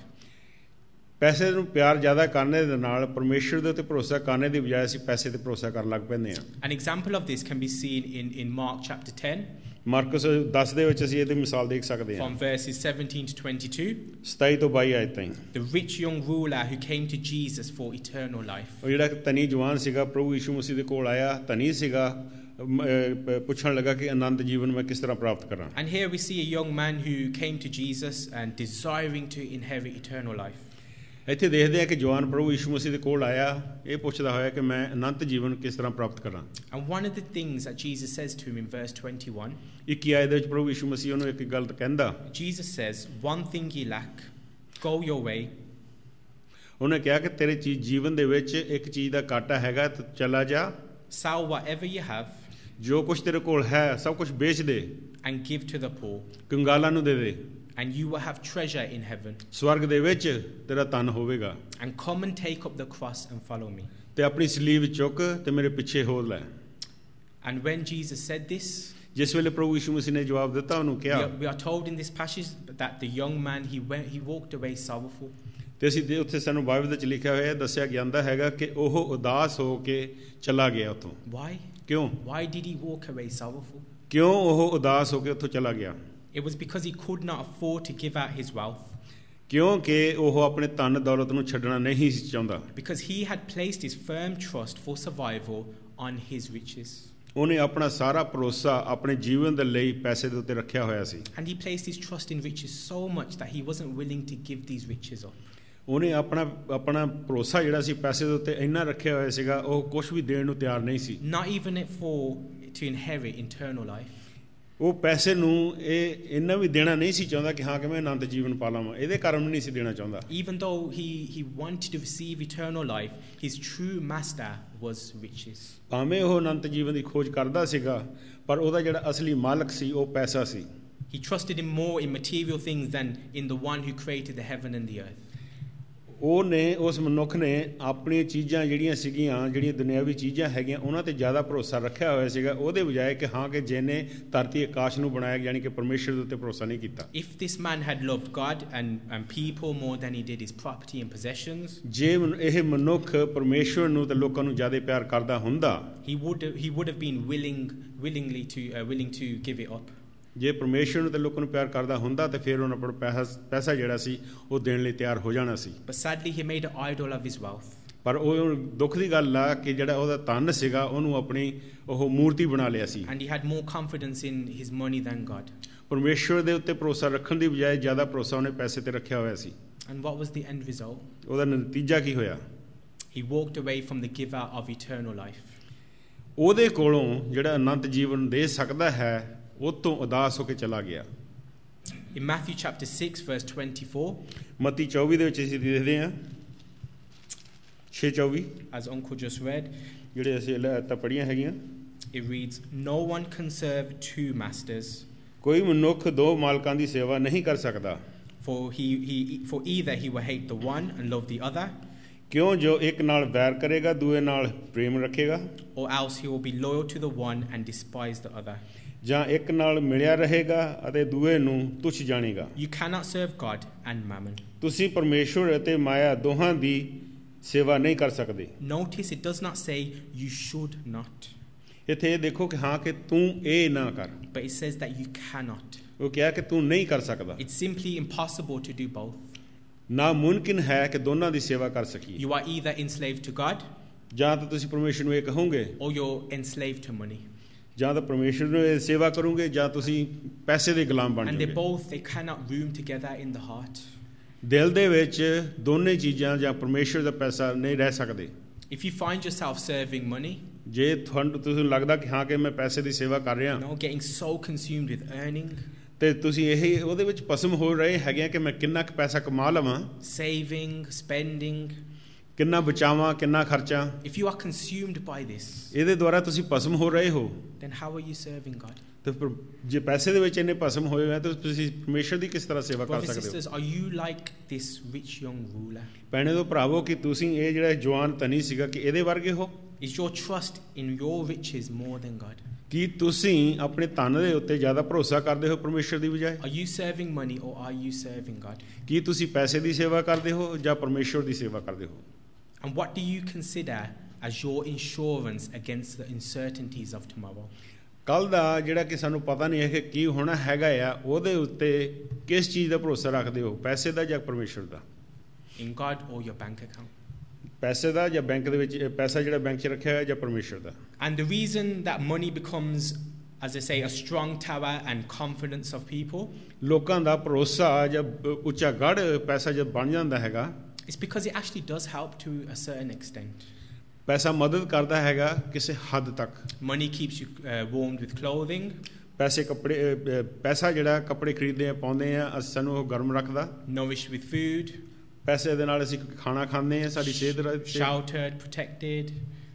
ਪੈਸੇ ਨੂੰ ਪਿਆਰ ਜ਼ਿਆਦਾ ਕਰਨੇ ਦੇ ਨਾਲ ਪਰਮੇਸ਼ਰ ਦੇ ਉੱਤੇ ਭਰੋਸਾ ਕਰਨੇ ਦੀ ਬਜਾਏ ਅਸੀਂ ਪੈਸੇ ਤੇ ਭਰੋਸਾ ਕਰਨ ਲੱਗ ਪੈਂਦੇ ਹਾਂ. An example of this can be seen in in Mark chapter ten. ਮਾਰਕਸ ਦਸ ਦੇ ਵਿੱਚ ਅਸੀਂ ਇਹਦੀ ਮਿਸਾਲ ਦੇਖ ਸਕਦੇ ਹਾਂ. From verses seventeen to twenty-two. ਸਤਾਈ ਤੋਂ ਬਾਈ ਆਇਤ ਤਾਈਂ. The rich young ruler who came to Jesus for eternal life. ਉਹ ਜਿਹੜਾ ਧਨੀ ਜਵਾਨ ਸੀਗਾ ਪ੍ਰਭੂ ਯੀਸ਼ੂ ਮਸੀਹ ਦੇ ਕੋਲ ਆਇਆ ਧਨੀ ਸੀਗਾ ਪੁੱਛਣ ਲੱਗਾ ਕਿ ਆਨੰਦ ਜੀਵਨ ਮੈਂ ਕਿਸ ਤਰ੍ਹਾਂ ਪ੍ਰਾਪਤ ਕਰਾਂ. And here we see a young man who came to Jesus and desiring to inherit eternal life. ਇੱਥੇ ਦੇਖਦੇ ਆ ਕਿ ਜਵਾਨ ਪ੍ਰਭੂ ਯੀਸ਼ੂ ਮਸੀਹ ਦੇ ਕੋਲ ਆਇਆ ਇਹ ਪੁੱਛਦਾ ਹੋਇਆ ਕਿ ਮੈਂ ਅਨੰਤ ਜੀਵਨ ਕਿਸ ਤਰ੍ਹਾਂ ਪ੍ਰਾਪਤ ਕਰਾਂ. And one of the things that Jesus says to him in verse twenty-one. ਇੱਕੀ ਆਇਤ ਦੇ ਵਿੱਚ ਪ੍ਰਭੂ ਯੀਸ਼ੂ ਮਸੀਹ ਉਹਨੂੰ ਇੱਕ ਗੱਲ ਕਹਿੰਦਾ. Jesus says, "One thing ye lack, go your way." ਉਹਨੇ ਕਿਹਾ ਕਿ ਤੇਰੇ ਚੀਜ਼ ਜੀਵਨ ਦੇ ਵਿੱਚ ਇੱਕ ਚੀਜ਼ ਦਾ ਘਾਟਾ ਹੈਗਾ ਤੇ ਚਲਾ ਜਾ. Sell whatever you have. ਜੋ ਕੁਝ ਤੇਰੇ ਕੋਲ ਹੈ ਸਭ ਕੁਝ ਵੇਚ ਦੇ. And give to the poor. ਕੰਗਾਲਾਂ ਨੂੰ ਦੇ ਦੇ. And you will have treasure in heaven. ਸਵਰਗ ਦੇ ਵਿੱਚ ਤੇਰਾ ਧਨ ਹੋਵੇਗਾ. And come and take up the cross and follow me. ਤੇ ਆਪਣੀ ਸਲੀਬ ਚੁੱਕ ਤੇ ਮੇਰੇ ਪਿੱਛੇ ਹੋ ਲੈ. And when Jesus said this, ਜਿਸ ਵੇਲੇ ਪ੍ਰਭੂ ਯੀਸ਼ੂ ਮਸੀਹ ਨੇ ਜਵਾਬ ਦਿੱਤਾ ਉਹਨੂੰ ਕਿਹਾ. We are told in this passage that the young man he went he walked away sorrowful. ਤੇ ਅਸੀਂ ਉੱਥੇ ਸਾਨੂੰ ਬਾਈਬਲ ਵਿੱਚ ਲਿਖਿਆ ਹੋਇਆ ਹੈ ਦੱਸਿਆ ਜਾਂਦਾ ਹੈਗਾ ਕਿ ਉਹ ਉਦਾਸ ਹੋ ਕੇ ਚਲਾ ਗਿਆ ਉੱਥੋਂ. Why? ਕਿਉਂ? Why did he walk away sorrowful? ਕਿਉਂ ਉਹ ਉਦਾਸ ਹੋ ਕੇ ਉੱਥੋਂ ਚਲਾ ਗਿਆ? It was because he could not afford to give out his wealth. ਕਿਉਂਕਿ ਉਹ ਆਪਣੇ ਧਨ ਦੌਲਤ ਨੂੰ ਛੱਡਣਾ ਨਹੀਂ ਸੀ ਚਾਹੁੰਦਾ. Because he had placed his firm trust for survival on his riches. ਉਹਨੇ ਆਪਣਾ ਸਾਰਾ ਭਰੋਸਾ ਆਪਣੇ ਜੀਵਨ ਦੇ ਲਈ ਪੈਸੇ ਦੇ ਉੱਤੇ ਰੱਖਿਆ ਹੋਇਆ ਸੀ. And he placed his trust in riches so much that he wasn't willing to give these riches up. ਉਹਨੇ ਆਪਣਾ ਆਪਣਾ ਭਰੋਸਾ ਜਿਹੜਾ ਸੀ ਪੈਸੇ ਦੇ ਉੱਤੇ ਇੰਨਾ ਰੱਖਿਆ ਹੋਇਆ ਸੀਗਾ ਉਹ ਕੁਝ ਵੀ ਦੇਣ ਨੂੰ ਤਿਆਰ ਨਹੀਂ ਸੀ. Not even for to inherit eternal life. ਉਹ ਪੈਸੇ ਨੂੰ ਇਹ ਇੰਨਾ ਵੀ ਦੇਣਾ ਨਹੀਂ ਸੀ ਚਾਹੁੰਦਾ ਕਿ ਹਾਂ ਕਿ ਮੈਂ ਅਨੰਤ ਜੀਵਨ ਪਾ ਲਵਾਂ ਇਹਦੇ ਕਾਰਨ ਨਹੀਂ ਸੀ ਦੇਣਾ ਚਾਹੁੰਦਾ. Even though he he wanted to receive eternal life, his true master was riches. ਭਾਵੇਂ ਉਹ ਅਨੰਤ ਜੀਵਨ ਦੀ ਖੋਜ ਕਰਦਾ ਸੀਗਾ ਪਰ ਉਹਦਾ ਜਿਹੜਾ ਅਸਲੀ ਮਾਲਕ ਸੀ ਉਹ ਪੈਸਾ ਸੀ. He trusted him more in material things than in the one who created the heaven and the earth. ਉਹਨੇ ਉਸ ਮਨੁੱਖ ਨੇ ਆਪਣੀਆਂ ਚੀਜ਼ਾਂ ਜਿਹੜੀਆਂ ਸੀਗੀਆਂ ਜਿਹੜੀਆਂ ਦੁਨਿਆਵੀ ਚੀਜ਼ਾਂ ਹੈਗੀਆਂ ਉਹਨਾਂ ਤੇ ਜ਼ਿਆਦਾ ਭਰੋਸਾ ਰੱਖਿਆ ਹੋਇਆ ਸੀਗਾ ਉਹਦੇ ਬਜਾਏ ਕਿ ਹਾਂ ਕਿ ਜਿਹਨੇ ਧਰਤੀ ਆਕਾਸ਼ ਨੂੰ ਬਣਾਇਆ ਯਾਨੀ ਕਿ ਪਰਮੇਸ਼ਰ ਦੇ ਉੱਤੇ ਭਰੋਸਾ ਨਹੀਂ ਕੀਤਾ. If this man had loved God and and people more than he did his property and possessions, ਜੇ ਇਹ ਮਨੁੱਖ ਪਰਮੇਸ਼ਰ ਨੂੰ ਤੇ ਲੋਕਾਂ ਨੂੰ ਜ਼ਿਆਦਾ ਪਿਆਰ ਕਰਦਾ ਹੁੰਦਾ, he would he would have been willing willingly to uh, willing to give it up. ਜੇ ਪਰਮੇਸ਼ਰ ਨੂੰ ਤੇ ਲੋਕਾਂ ਨੂੰ ਪਿਆਰ ਕਰਦਾ ਹੁੰਦਾ ਤੇ ਫਿਰ ਉਹਨਾਂ ਆਪਣਾ ਪੈਸਾ ਪੈਸਾ ਜਿਹੜਾ ਸੀ ਉਹ ਦੇਣ ਲਈ ਤਿਆਰ ਹੋ ਜਾਣਾ ਸੀ. But sadly he made an idol of his wealth. ਪਰ ਉਹ ਦੁੱਖ ਦੀ ਗੱਲ ਆ ਕਿ ਜਿਹੜਾ ਉਹਦਾ ਧਨ ਸੀਗਾ ਉਹਨੂੰ ਆਪਣੀ ਉਹ ਮੂਰਤੀ ਬਣਾ ਲਿਆ ਸੀ. And he had more confidence in his money than God. ਪਰਮੇਸ਼ਰ ਦੇ ਉੱਤੇ ਭਰੋਸਾ ਰੱਖਣ ਦੀ ਬਜਾਏ ਜ਼ਿਆਦਾ ਭਰੋਸਾ ਉਹਨੇ ਪੈਸੇ ਤੇ ਰੱਖਿਆ ਹੋਇਆ ਸੀ. And what was the end result? ਉਹਦਾ ਨਤੀਜਾ ਕੀ ਹੋਇਆ? He walked away from the giver of eternal life. ਉਹਦੇ ਕੋਲੋਂ ਜਿਹੜਾ ਅਨੰਤ ਜੀਵਨ ਦੇ ਸਕਦਾ ਹੈ ਉਹ ਤੋਂ ਉਦਾਸ ਹੋ ਕੇ ਚਲਾ ਗਿਆ. In Matthew chapter six verse twenty-four, ਮੱਤੀ ਚੌਵੀ ਦੇ ਵਿੱਚ ਅਸੀਂ ਦੇਖਦੇ ਹਾਂ ਛੇ ਚੌਵੀ, as uncle just read, ਜਿਹੜੇ ਅਸੀਂ ਤਾਂ ਪੜ੍ਹੀਆਂ ਹੈਗੀਆਂ. it reads, no one can serve two masters, ਕੋਈ ਮਨੁੱਖ ਦੋ ਮਾਲਕਾਂ ਦੀ ਸੇਵਾ ਨਹੀਂ ਕਰ ਸਕਦਾ. for he he for either he will hate the one and love the other, ਕਿਉਂ ਜੋ ਇੱਕ ਨਾਲ ਵੈਰ ਕਰੇਗਾ ਦੂਏ ਨਾਲ ਪ੍ਰੇਮ ਰੱਖੇਗਾ, or else he will be loyal to the one and despise the other. ਜਾਂ ਇੱਕ ਨਾਲ ਮਿਲਿਆ ਰਹੇਗਾ ਅਤੇ ਦੂਏ ਨੂੰ ਤੁੱਛ ਜਾਣੇਗਾ. You cannot serve God and mammon. ਤੁਸੀਂ ਪਰਮੇਸ਼ਵਰ ਅਤੇ ਮਾਇਆ ਦੋਹਾਂ ਦੀ ਸੇਵਾ ਨਹੀਂ ਕਰ ਸਕਦੇ. Notice it does not say you should not, ਇੱਥੇ ਇਹ ਦੇਖੋ ਕਿ ਹਾਂ ਕਿ ਤੂੰ ਇਹ ਨਾ ਕਰ, but it says that you cannot. ਉਹ ਕਿਹਾ ਕਿ ਤੂੰ ਨਹੀਂ ਕਰ ਸਕਦਾ. It's simply impossible to do both. ਨਾਮੁਮਕਿਨ ਹੈ ਕਿ ਦੋਨਾਂ ਦੀ ਸੇਵਾ ਕਰ ਸਕੀਏ. You are either enslaved to God, ਜਾਂ ਤਾਂ ਤੁਸੀਂ ਪਰਮੇਸ਼ਰ ਨੂੰ ਇਹ ਕਹੋਗੇ, or you're enslaved to money. ਜਾਂ ਤਾਂ ਪਰਮੇਸ਼ਰ ਨੂੰ ਇਹ ਸੇਵਾ ਕਰੋਗੇ ਜਾਂ ਤੁਸੀਂ ਪੈਸੇ ਦੇ ਗੁਲਾਮ ਬਣ And they ਜਾਓਗੇ. both they cannot room together in the heart. ਦਿਲ ਦੇ ਵਿੱਚ ਦੋਨੇ ਚੀਜ਼ਾਂ ਜਾਂ ਪਰਮੇਸ਼ਰ ਦਾ ਪੈਸਾ ਨਹੀਂ ਰਹਿ ਸਕਦੇ. If you find yourself serving money, ਜੇ ਤੁਹਾਨੂੰ ਤੁਸੀਂ ਲੱਗਦਾ ਕਿ ਹਾਂ ਕਿ ਮੈਂ ਪੈਸੇ ਦੀ ਸੇਵਾ ਕਰ ਰਿਹਾ, you know, getting so consumed with earning, ਤੇ ਤੁਸੀਂ ਇਹ ਉਹਦੇ ਵਿੱਚ ਭਸਮ ਹੋ ਰਹੇ ਹੈਗੇ ਕਿ ਮੈਂ ਕਿੰਨਾ ਕੁ ਪੈਸਾ ਕਮਾ ਲਵਾਂ, saving, spending, ਕਿੰਨਾ ਬਚਾਵਾਂ, ਕਿੰਨਾ ਖਰਚਾ, if you are consumed by this, ਇਹਦੇ ਦੁਆਰਾ ਤੁਸੀਂ ਭਸਮ ਹੋ ਰਹੇ ਹੋ, then how are you serving God? ਤੇ ਫਿਰ ਜੇ ਪੈਸੇ ਦੇ ਵਿੱਚ ਇੰਨੇ ਭਸਮ ਹੋਏ ਹੋਏ ਤਾਂ ਤੁਸੀਂ ਪਰਮੇਸ਼ਰ ਦੀ ਕਿਸ ਤਰ੍ਹਾਂ ਸੇਵਾ ਕਰ Brothers and ਸਕਦੇ ਹੋ? sisters, are you like this rich young ruler? ਭੈਣੇ ਤੋਂ ਭਰਾਵੋ ਕਿ ਤੁਸੀਂ ਇਹ ਜਿਹੜਾ ਜਵਾਨ ਧਨੀ ਸੀਗਾ ਕਿ ਇਹਦੇ ਵਰਗੇ ਹੋ? Is your trust in your riches more than God? ਕੀ ਤੁਸੀਂ ਆਪਣੇ ਧਨ ਦੇ ਉੱਤੇ ਜ਼ਿਆਦਾ ਭਰੋਸਾ ਕਰਦੇ ਹੋ ਪਰਮੇਸ਼ਰ ਦੀ ਬਜਾਏ? Are you serving money or are you serving God? ਕੀ ਤੁਸੀਂ ਪੈਸੇ ਦੀ ਸੇਵਾ ਕਰਦੇ ਹੋ ਜਾਂ ਪਰਮੇਸ਼ਰ ਦੀ ਸੇਵਾ ਕਰਦੇ ਹੋ? And what do you consider as your insurance against the uncertainties of tomorrow? ਕੱਲ ਦਾ ਜਿਹੜਾ ਕਿ ਸਾਨੂੰ ਪਤਾ ਨਹੀਂ ਹੈ ਕਿ ਕੀ ਹੋਣਾ ਹੈਗਾ ਆ, ਉਹਦੇ ਉੱਤੇ ਕਿਸ ਚੀਜ਼ ਦਾ ਭਰੋਸਾ ਰੱਖਦੇ ਹੋ, ਪੈਸੇ ਦਾ ਜਾਂ ਪਰਮੇਸ਼ਰ ਦਾ? In God or your bank account? ਪੈਸੇ ਦਾ ਜਾਂ ਬੈਂਕ ਦੇ ਵਿੱਚ ਪੈਸਾ ਜਿਹੜਾ ਬੈਂਕ 'ਚ ਰੱਖਿਆ ਹੋਇਆ ਜਾਂ ਪਰਮੇਸ਼ਰ ਦਾ? And the reason that money becomes, as I say, a strong tower and confidence of people, ਲੋਕਾਂ ਦਾ ਭਰੋਸਾ ਜਾਂ ਉੱਚਾ ਗੜ੍ਹ ਪੈਸਾ ਜਦ ਬਣ ਜਾਂਦਾ ਹੈਗਾ, is because it actually does help to a certain extent. ਪੈਸਾ ਮਦਦ ਕਰਦਾ ਹੈਗਾ ਕਿਸੇ ਹੱਦ ਤੱਕ. Money keeps you uh, warmed with clothing. ਪੈਸੇ ਕੱਪੜੇ ਅ, ਪੈਸਾ ਜਿਹੜਾ ਕੱਪੜੇ ਖਰੀਦਦੇ ਆ ਪਾਉਂਦੇ ਆ ਅਸੀਂ ਸਾਨੂੰ ਉਹ ਗਰਮ ਰੱਖਦਾ. Nourished with food. ਪੈਸੇ ਦੇ ਨਾਲ ਅਸੀਂ ਖਾਣਾ ਖਾਂਦੇ ਆ, ਸਾਡੀ ਸਿਹਤ ਰ- Sheltered, protected,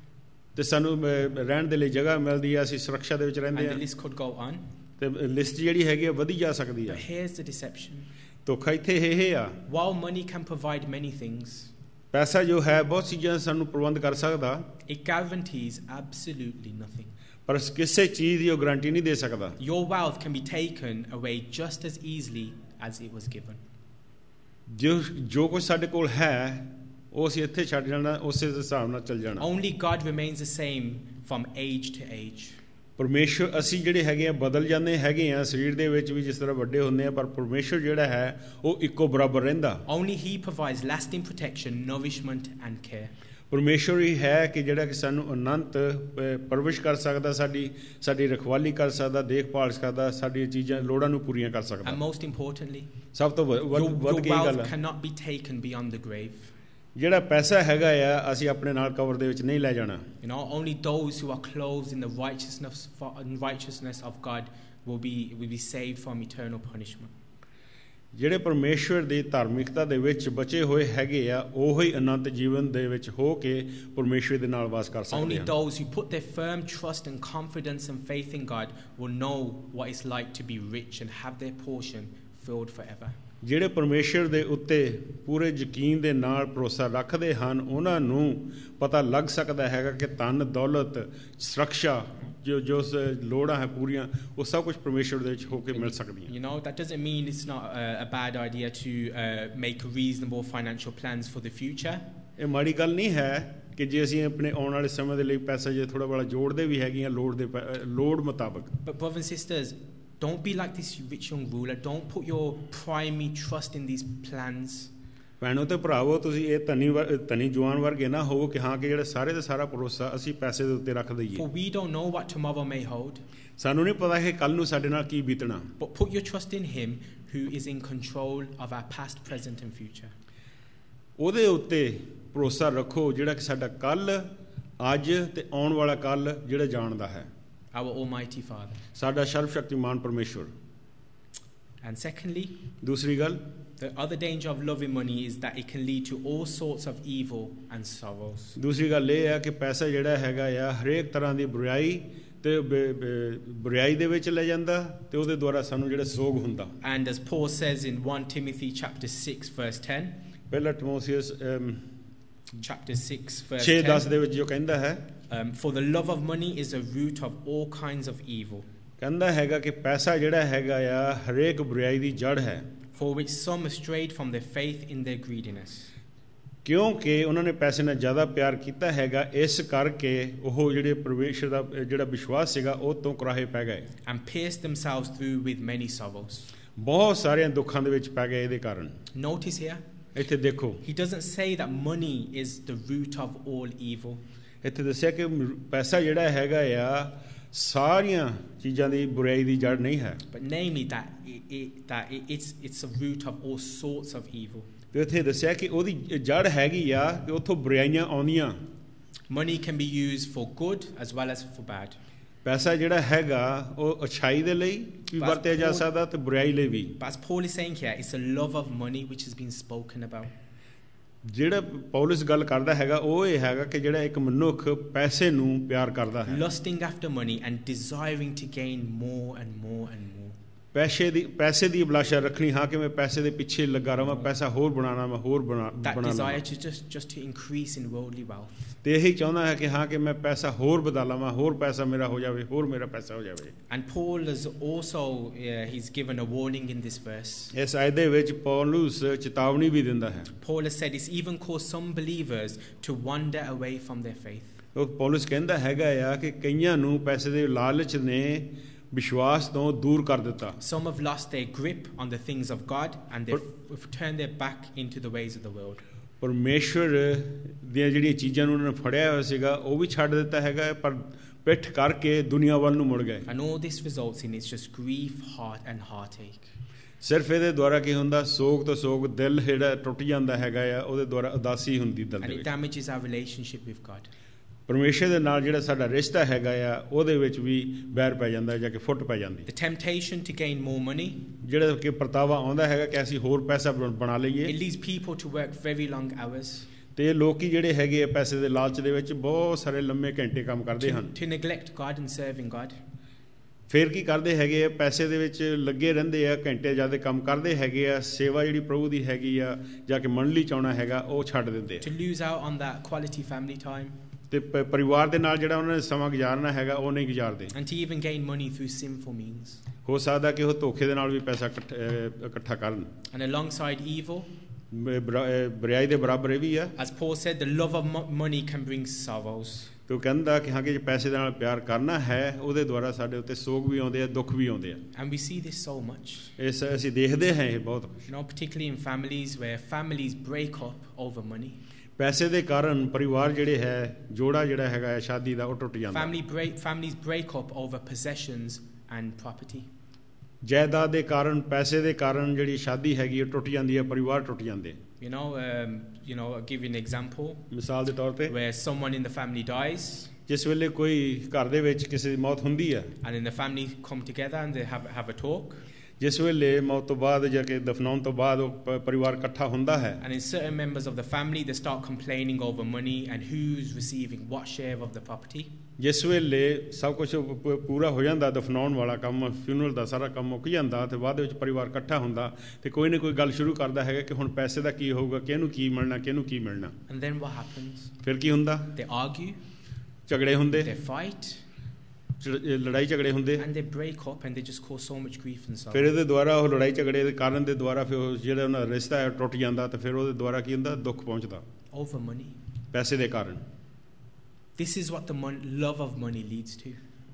ਤੇ ਸਾਨੂੰ ਅ, ਰਹਿਣ ਦੇ ਲਈ ਜਗ੍ਹਾ ਮਿਲਦੀ ਆ, ਅਸੀਂ ਸੁਰੱਖਿਆ ਦੇ ਵਿੱਚ and ਰਹਿੰਦੇ the ਆ. list could go on. ਤੇ ਲਿਸਟ ਜਿਹੜੀ ਹੈਗੀ ਆ ਵਧੀ ਜਾ ਸਕਦੀ ਆ. But here's the deception. ਧੋਖਾ ਇੱਥੇ ਇਹ ਇਹ ਆ, While money can provide many things, ਪੈਸਾ ਜੋ ਹੈ ਬਹੁਤ ਚੀਜ਼ਾਂ ਸਾਨੂੰ ਪ੍ਰਬੰਧ ਕਰ ਸਕਦਾ, it guarantees absolutely nothing. ਪਰ ਕਿਸੇ ਚੀਜ਼ ਦੀ ਉਹ ਗਾਰੰਟੀ ਨਹੀਂ ਦੇ ਸਕਦਾ. Your wealth can be taken away just as easily as it was given. ਜੋ ਜੋ ਕੁਝ ਸਾਡੇ ਕੋਲ ਹੈ ਉਹ ਅਸੀਂ ਇੱਥੇ ਛੱਡ ਜਾਣਾ, ਉਸੇ ਹਿਸਾਬ ਨਾਲ ਚੱਲ ਜਾਣਾ. Only God remains the same from age to age. ਪਰਮੇਸ਼ਰ ਅਸੀਂ ਜਿਹੜੇ ਹੈਗੇ ਆ ਬਦਲ ਜਾਂਦੇ ਹੈਗੇ ਆ ਸਰੀਰ ਦੇ ਵਿੱਚ ਵੀ ਜਿਸ ਤਰ੍ਹਾਂ ਵੱਡੇ ਹੁੰਦੇ ਆ, ਪਰ ਪਰਮੇਸ਼ਰ ਜਿਹੜਾ ਹੈ ਉਹ ਇੱਕੋ ਬਰਾਬਰ ਰਹਿੰਦਾ. Only He provides lasting protection, nourishment and care. ਪਰਮੇਸ਼ਰ ਹੀ ਹੈ ਕਿ ਜਿਹੜਾ ਕਿ ਸਾਨੂੰ ਅਨੰਤ ਅ, ਪਰਵਰਿਸ਼ ਕਰ ਸਕਦਾ, ਸਾਡੀ ਸਾਡੀ ਰਖਵਾਲੀ ਕਰ ਸਕਦਾ, ਦੇਖਭਾਲ ਸਕਦਾ, ਸਾਡੀਆਂ ਚੀਜ਼ਾਂ ਲੋੜਾਂ ਨੂੰ ਪੂਰੀਆਂ ਕਰ ਸਕਦਾ. And most importantly, ਸਭ ਤੋਂ ਵ- your, ਵੱਧ your ਵੱਧ ਕੀ ਗੱਲ wealth ਹੈ, cannot be taken beyond the grave. ਜਿਹੜਾ ਪੈਸਾ ਹੈਗਾ ਆ ਅਸੀਂ ਆਪਣੇ ਨਾਲ ਕਬਰ ਦੇ ਵਿੱਚ ਨਹੀਂ ਲੈ ਜਾਣਾ. You know, only those who are clothed in the righteousness, in righteousness of God will be will be saved from eternal punishment. ਜਿਹੜੇ ਪਰਮੇਸ਼ਵਰ ਦੀ ਧਾਰਮਿਕਤਾ ਦੇ ਵਿੱਚ ਬਚੇ ਹੋਏ ਹੈਗੇ ਆ ਉਹ ਹੀ ਅਨੰਤ ਜੀਵਨ ਦੇ ਵਿੱਚ ਹੋ ਕੇ ਪਰਮੇਸ਼ਵਰ ਦੇ ਨਾਲ ਵਾਸ ਕਰ ਸਕਦੇ Only ਹਨ those who put their firm trust and confidence and faith in God will know what it's like to be rich and have their portion filled forever. ਜਿਹੜੇ ਪਰਮੇਸ਼ਵਰ ਦੇ ਉੱਤੇ ਪੂਰੇ ਯਕੀਨ ਦੇ ਨਾਲ ਭਰੋਸਾ ਰੱਖਦੇ ਹਨ ਉਹਨਾਂ ਨੂੰ ਪਤਾ ਲੱਗ ਸਕਦਾ ਹੈਗਾ ਕਿ ਧਨ ਦੌਲਤ ਸੁਰੱਖਿਆ ਜੋ ਜੋ ਲੋੜਾਂ ਹੈ ਪੂਰੀਆਂ ਉਹ ਸਭ ਕੁਝ ਪਰਮੇਸ਼ਵਰ ਦੇ ਵਿੱਚ ਹੋ ਕੇ ਮਿਲ ਸਕਦੀਆਂ You know, that doesn't mean it's not a, a bad idea to uh, make reasonable financial plans for the future. ਇਹ ਮਾੜੀ ਗੱਲ ਨਹੀਂ ਹੈ ਕਿ ਜੇ ਅਸੀਂ ਆਪਣੇ ਆਉਣ ਵਾਲੇ ਸਮੇਂ ਦੇ ਲਈ ਪੈਸਾ ਜੇ ਥੋੜਾ ਬੜਾ ਜੋੜਦੇ ਵੀ ਹੈਗੇ ਆ ਲੋੜ ਦੇ ਲੋੜ ਮੁਤਾਬਕ But brothers and sisters, don't be like this rich young ruler. Don't put your primary trust in these plans. ਭੈਣੋ ਤੇ ਭਰਾਵੋ ਤੁਸੀਂ ਇਹ ਧਨੀ ਧਨੀ ਜਵਾਨ ਵਰਗੇ ਨਾ ਹੋਵੋ ਕਿ ਹਾਂ ਕਿ ਜਿਹੜਾ ਸਾਰੇ ਦਾ ਸਾਰਾ ਭਰੋਸਾ ਅਸੀਂ ਪੈਸੇ ਦੇ ਉੱਤੇ ਰੱਖ ਦਈਏ For we don't know what tomorrow may hold. ਸਾਨੂੰ ਨਹੀਂ ਪਤਾ ਕਿ ਕੱਲ ਨੂੰ ਸਾਡੇ ਨਾਲ ਕੀ ਬੀਤਣਾ But put your trust in Him who is in control of our past, present and future. ਉਹਦੇ ਉੱਤੇ ਭਰੋਸਾ ਰੱਖੋ ਜਿਹੜਾ ਕਿ ਸਾਡਾ ਕੱਲ ਅੱਜ ਤੇ ਆਉਣ ਵਾਲਾ ਕੱਲ ਜਿਹੜਾ ਜਾਣਦਾ ਹੈ Our Almighty Father. ਸਾਡਾ ਸਰਵ ਸ਼ਕਤੀਮਾਨ ਪਰਮੇਸ਼ਵਰ And secondly, ਦੂਸਰੀ ਗੱਲ the other danger of loving money is that it can lead to all sorts of evil and sorrows. ਦੂਸਰੀ ਗੱਲ ਇਹ ਹੈ ਕਿ ਪੈਸਾ ਜਿਹੜਾ ਹੈਗਾ ਆ ਹਰੇਕ ਤਰ੍ਹਾਂ ਦੀ ਬੁਰਾਈ ਤੇ ਬੁਰਾਈ ਦੇ ਵਿੱਚ ਲੈ ਜਾਂਦਾ ਤੇ ਉਹਦੇ ਦੁਆਰਾ ਸਾਨੂੰ ਜਿਹੜਾ ਸੋਗ ਹੁੰਦਾ And as Paul says in First Timothy chapter six verse ten, ਪਹਿਲਾ ਤਿਮੋਥੀਉਸ chapter six verse ਛੇ ਦਸ ten, ਦੇ ਵਿੱਚ ਜੋ ਕਹਿੰਦਾ ਹੈ um, for the love of money is a root of all kinds of evil, ਕਹਿੰਦਾ ਹੈਗਾ ਕਿ ਪੈਸਾ ਜਿਹੜਾ ਹੈਗਾ ਆ ਹਰੇਕ ਬੁਰਾਈ ਦੀ ਜੜ ਹੈ for which some have strayed from their faith in their greediness. ਕਿਉਂਕਿ ਉਹਨਾਂ ਨੇ ਪੈਸੇ ਨਾਲ ਜ਼ਿਆਦਾ ਪਿਆਰ ਕੀਤਾ ਹੈਗਾ ਇਸ ਕਰਕੇ ਉਹ ਜਿਹੜੇ ਪਰਮੇਸ਼ਰ ਦਾ ਜਿਹੜਾ ਵਿਸ਼ਵਾਸ ਸੀਗਾ ਉਹ ਤੋਂ ਕੁਰਾਹੇ ਪੈ ਗਏ And pierced themselves through with many sorrows. ਬਹੁਤ ਸਾਰਿਆਂ ਦੁੱਖਾਂ ਦੇ ਵਿੱਚ ਪੈ ਗਏ ਇਹਦੇ ਕਾਰਨ Notice here, ਇੱਥੇ ਦੇਖੋ he doesn't say that money is the root of all evil. ਇੱਥੇ ਦੱਸਿਆ ਕਿ ਪੈਸਾ ਜਿਹੜਾ ਹੈਗਾ ਆ ਸਾਰੀਆਂ ਚੀਜ਼ਾਂ ਦੀ ਬੁਰਾਈ ਦੀ ਜੜ ਨਹੀਂ ਹੈ But namely that it, it, that it, it's it's a root of all sorts of evil. ਤੇ ਇੱਥੇ ਦੱਸਿਆ ਕਿ ਉਹਦੀ ਜੜ ਹੈਗੀ ਆ ਕਿ ਉੱਥੋਂ ਬੁਰਾਈਆਂ ਆਉਂਦੀਆਂ Money can be used for good as well as for bad. ਪੈਸਾ ਜਿਹੜਾ ਹੈਗਾ ਉਹ ਅੱਛਾਈ ਦੇ ਲਈ ਵੀ ਵਰਤਿਆ ਜਾ ਸਕਦਾ ਤੇ ਬੁਰਾਈ ਲਈ ਵੀ But as Paul is saying here, it's a love of money which has been spoken about. ਜਿਹੜਾ ਪੌਲਸ ਗੱਲ ਕਰਦਾ ਹੈਗਾ ਉਹ ਇਹ ਹੈਗਾ ਕਿ ਜਿਹੜਾ ਇੱਕ ਮਨੁੱਖ ਪੈਸੇ ਨੂੰ ਪਿਆਰ ਕਰਦਾ ਹੈ Lusting after money and desiring to gain more and more and more. ਪੈਸੇ ਦੀ ਪੈਸੇ ਦੀ ਅਭਿਲਾਸ਼ਾ ਰੱਖਣੀ ਹਾਂ ਕਿ ਮੈਂ ਪੈਸੇ ਦੇ ਪਿੱਛੇ ਲੱਗਾ ਰਵਾਂ ਪੈਸਾ ਹੋਰ ਬਣਾਉਣਾ ਮੈਂ ਹੋਰ ਬਣਾ That ਬਣਾਉਣਾ desire to just just to increase in worldly wealth. ਤੇ ਇਹੀ ਚਾਹੁੰਦਾ ਹੈ ਕਿ ਹਾਂ ਕਿ ਮੈਂ ਪੈਸਾ ਹੋਰ ਵਧਾ ਲਵਾਂ ਹੋਰ ਪੈਸਾ ਮੇਰਾ ਹੋ ਜਾਵੇ ਹੋਰ ਮੇਰਾ ਪੈਸਾ ਹੋ ਜਾਵੇ And Paul has also uh, he's given a warning in this verse. ਇਸ ਆਇਤ ਦੇ ਵਿੱਚ ਪੌਲਸ ਚੇਤਾਵਨੀ ਵੀ ਦਿੰਦਾ ਹੈ Paul has said it's even caused some believers to wander away from their faith. ਉਹ ਪੌਲਸ ਕਹਿੰਦਾ ਹੈਗਾ ਆ ਕਿ ਕਈਆਂ ਨੂੰ ਪੈਸੇ ਦੇ ਲਾਲਚ ਨੇ ਵਿਸ਼ਵਾਸ ਤੋਂ ਦੂਰ ਕਰ ਦਿੱਤਾ Some have lost their grip on the things of God and they've turned their back into the ways of the world. ਪਰਮੇਸ਼ਵਰ ਦੀਆਂ ਜਿਹੜੀਆਂ ਚੀਜ਼ਾਂ ਨੂੰ ਉਹਨਾਂ ਨੇ ਫੜਿਆ ਹੋਇਆ ਸੀਗਾ ਉਹ ਵੀ ਛੱਡ ਦਿੱਤਾ ਹੈਗਾ ਪਰ ਪਿੱਠ ਕਰਕੇ ਦੁਨੀਆ ਵੱਲ ਨੂੰ ਮੁੜ ਗਏ And all this results in is just grief, heart and heartache. ਸਿਰਫ ਇਹਦੇ ਦੁਆਰਾ ਕੀ ਹੁੰਦਾ ਸੋਗ ਤੋਂ ਸੋਗ ਦਿਲ ਜਿਹੜਾ ਟੁੱਟ ਜਾਂਦਾ ਹੈਗਾ ਆ ਉਹਦੇ ਦੁਆਰਾ ਉਦਾਸੀ ਹੁੰਦੀ ਦਿਲ And ਦੇ it ਵਿੱਚ damages our relationship with God. ਪਰਮੇਸ਼ਰ ਦੇ ਨਾਲ ਜਿਹੜਾ ਸਾਡਾ ਰਿਸ਼ਤਾ ਹੈਗਾ ਆ ਉਹਦੇ ਵਿੱਚ ਵੀ ਬੈਰ ਪੈ ਜਾਂਦਾ ਜਾਂ ਕਿ ਫੁੱਟ ਪੈ ਜਾਂਦੀ The temptation to gain more money, ਜਿਹੜਾ ਕਿ ਪਰਤਾਵਾ ਆਉਂਦਾ ਹੈਗਾ ਕਿ ਅਸੀਂ ਹੋਰ ਪੈਸਾ ਬਣ- ਬਣਾ ਲਈਏ it leads people to work very long hours, ਤੇ ਲੋਕੀ ਜਿਹੜੇ ਹੈਗੇ ਆ ਪੈਸੇ ਦੇ ਲਾਲਚ ਦੇ ਵਿੱਚ ਬਹੁਤ ਸਾਰੇ ਲੰਮੇ ਘੰਟੇ ਕੰਮ ਕਰਦੇ ਹਨ to, to neglect God and serving God. ਫਿਰ ਕੀ ਕਰਦੇ ਹੈਗੇ ਆ ਪੈਸੇ ਦੇ ਵਿੱਚ ਲੱਗੇ ਰਹਿੰਦੇ ਆ ਘੰਟੇ ਜ਼ਿਆਦਾ ਕੰਮ ਕਰਦੇ ਹੈਗੇ ਆ ਸੇਵਾ ਜਿਹੜੀ ਪ੍ਰਭੂ ਦੀ ਹੈਗੀ ਆ ਜਾਂ ਕਿ ਮੰਡਲੀ ਚ ਆਉਣਾ ਹੈਗਾ ਉਹ ਛੱਡ ਦਿੰਦੇ ਆ To lose out on that quality family time, ਤੇ ਪ- ਪਰਿਵਾਰ ਦੇ ਨਾਲ ਜਿਹੜਾ ਉਹਨਾਂ ਨੇ ਸਮਾਂ ਗੁਜ਼ਾਰਨਾ ਹੈਗਾ ਉਹ ਨਹੀਂ ਗੁਜ਼ਾਰਦੇ and to even gain money through sinful means. ਹੋ ਸਕਦਾ ਕਿ ਉਹ ਧੋਖੇ ਦੇ ਨਾਲ ਵੀ ਪੈਸਾ ਇਕੱਠ- ਅਹ ਇਕੱਠਾ ਕਰਨ And alongside evil, ਬ- ਬੁਰਾ- ਅਹ ਬੁਰਾਈ ਦੇ ਬਰਾਬਰ ਇਹ ਵੀ ਆ as Paul said, the love of mo- money can bring sorrows. ਤੇ ਉਹ ਕਹਿੰਦਾ ਕਿ ਹਾਂ ਕਿ ਜੇ ਪੈਸੇ ਦੇ ਨਾਲ ਪਿਆਰ ਕਰਨਾ ਹੈ ਉਹਦੇ ਦੁਆਰਾ ਸਾਡੇ ਉੱਤੇ ਸੋਗ ਵੀ ਆਉਂਦੇ ਆ ਦੁੱਖ ਵੀ ਆਉਂਦੇ ਆ And we see this so much, ਇਸ ਅਸੀਂ ਦੇਖਦੇ ਹਾਂ ਇਹ ਬਹੁਤ you know, particularly in families where families break up over money. ਪੈਸੇ ਦੇ ਕਾਰਨ ਪਰਿਵਾਰ ਜਿਹੜੇ ਹੈ ਜੋੜਾ ਜਿਹੜਾ ਹੈਗਾ ਹੈ ਸ਼ਾਦੀ ਦਾ ਉਹ ਟੁੱਟ ਜਾਂਦਾ Family break, families break up over possessions and property. ਜਾਇਦਾਦ ਦੇ ਕਾਰਨ ਪੈਸੇ ਦੇ ਕਾਰਨ ਜਿਹੜੀ ਸ਼ਾਦੀ ਹੈਗੀ ਉਹ ਟੁੱਟ ਜਾਂਦੀ ਹੈ ਪਰਿਵਾਰ ਟੁੱਟ ਜਾਂਦੇ You know, um, you know, I'll give you an example ਮਿਸਾਲ ਦੇ ਤੌਰ ਤੇ where someone in the family dies, ਜਿਸ ਵੇਲੇ ਕੋਈ ਘਰ ਦੇ ਵਿੱਚ ਕਿਸੇ ਦੀ ਮੌਤ ਹੁੰਦੀ ਹੈ and then the family come together and they have have a talk. ਜਿਸ ਵੇਲੇ ਮੌਤ ਤੋਂ ਬਾਅਦ ਜਾ ਕੇ ਦਫਨਾਉਣ ਤੋਂ ਬਾਅਦ ਉਹ ਪ- ਪਰਿਵਾਰ ਇਕੱਠਾ ਹੁੰਦਾ ਹੈ And in certain members of the family, they start complaining over money and who's receiving what share of the property. ਜਿਸ ਵੇਲੇ ਸਭ ਕੁਝ ਪੂਰਾ ਹੋ ਜਾਂਦਾ, ਦਫਨਾਉਣ ਵਾਲਾ ਕੰਮ, ਫਿਊਨਰਲ ਦਾ ਸਾਰਾ ਕੰਮ ਮੁੱਕ ਜਾਂਦਾ ਤੇ ਬਾਅਦ ਵਿੱਚ ਪਰਿਵਾਰ ਇਕੱਠਾ ਹੁੰਦਾ ਤੇ ਕੋਈ ਨਾ ਕੋਈ ਗੱਲ ਸ਼ੁਰੂ ਕਰਦਾ ਹੈਗਾ ਕਿ ਹੁਣ ਪੈਸੇ ਦਾ ਕੀ ਹੋਊਗਾ, ਕਿਹਨੂੰ ਕੀ ਮਿਲਣਾ, ਕਿਹਨੂੰ ਕੀ ਮਿਲਣਾ। And then what happens? ਫਿਰ ਕੀ ਹੁੰਦਾ? They argue, ਝਗੜੇ ਹੁੰਦੇ, they fight, ਝ- ਲੜਾਈ ਝਗੜੇ ਹੁੰਦੇ। and they break up and they just cause so much grief and sorrow. ਫਿਰ ਇਹਦੇ ਦੁਆਰਾ ਉਹ ਲੜਾਈ ਝਗੜੇ ਦੇ ਕਾਰਨ ਦੇ ਦੁਆਰਾ ਫਿਰ ਉਹ ਜਿਹੜਾ ਉਹਨਾਂ ਦਾ ਰਿਸ਼ਤਾ ਹੈ ਟੁੱਟ ਜਾਂਦਾ ਤੇ ਫਿਰ ਉਹਦੇ ਦੁਆਰਾ ਕੀ ਹੁੰਦਾ? ਦੁੱਖ ਪਹੁੰਚਦਾ Over money. ਪੈਸੇ ਦੇ ਕਾਰਨ। This is what the mon- love of money leads to.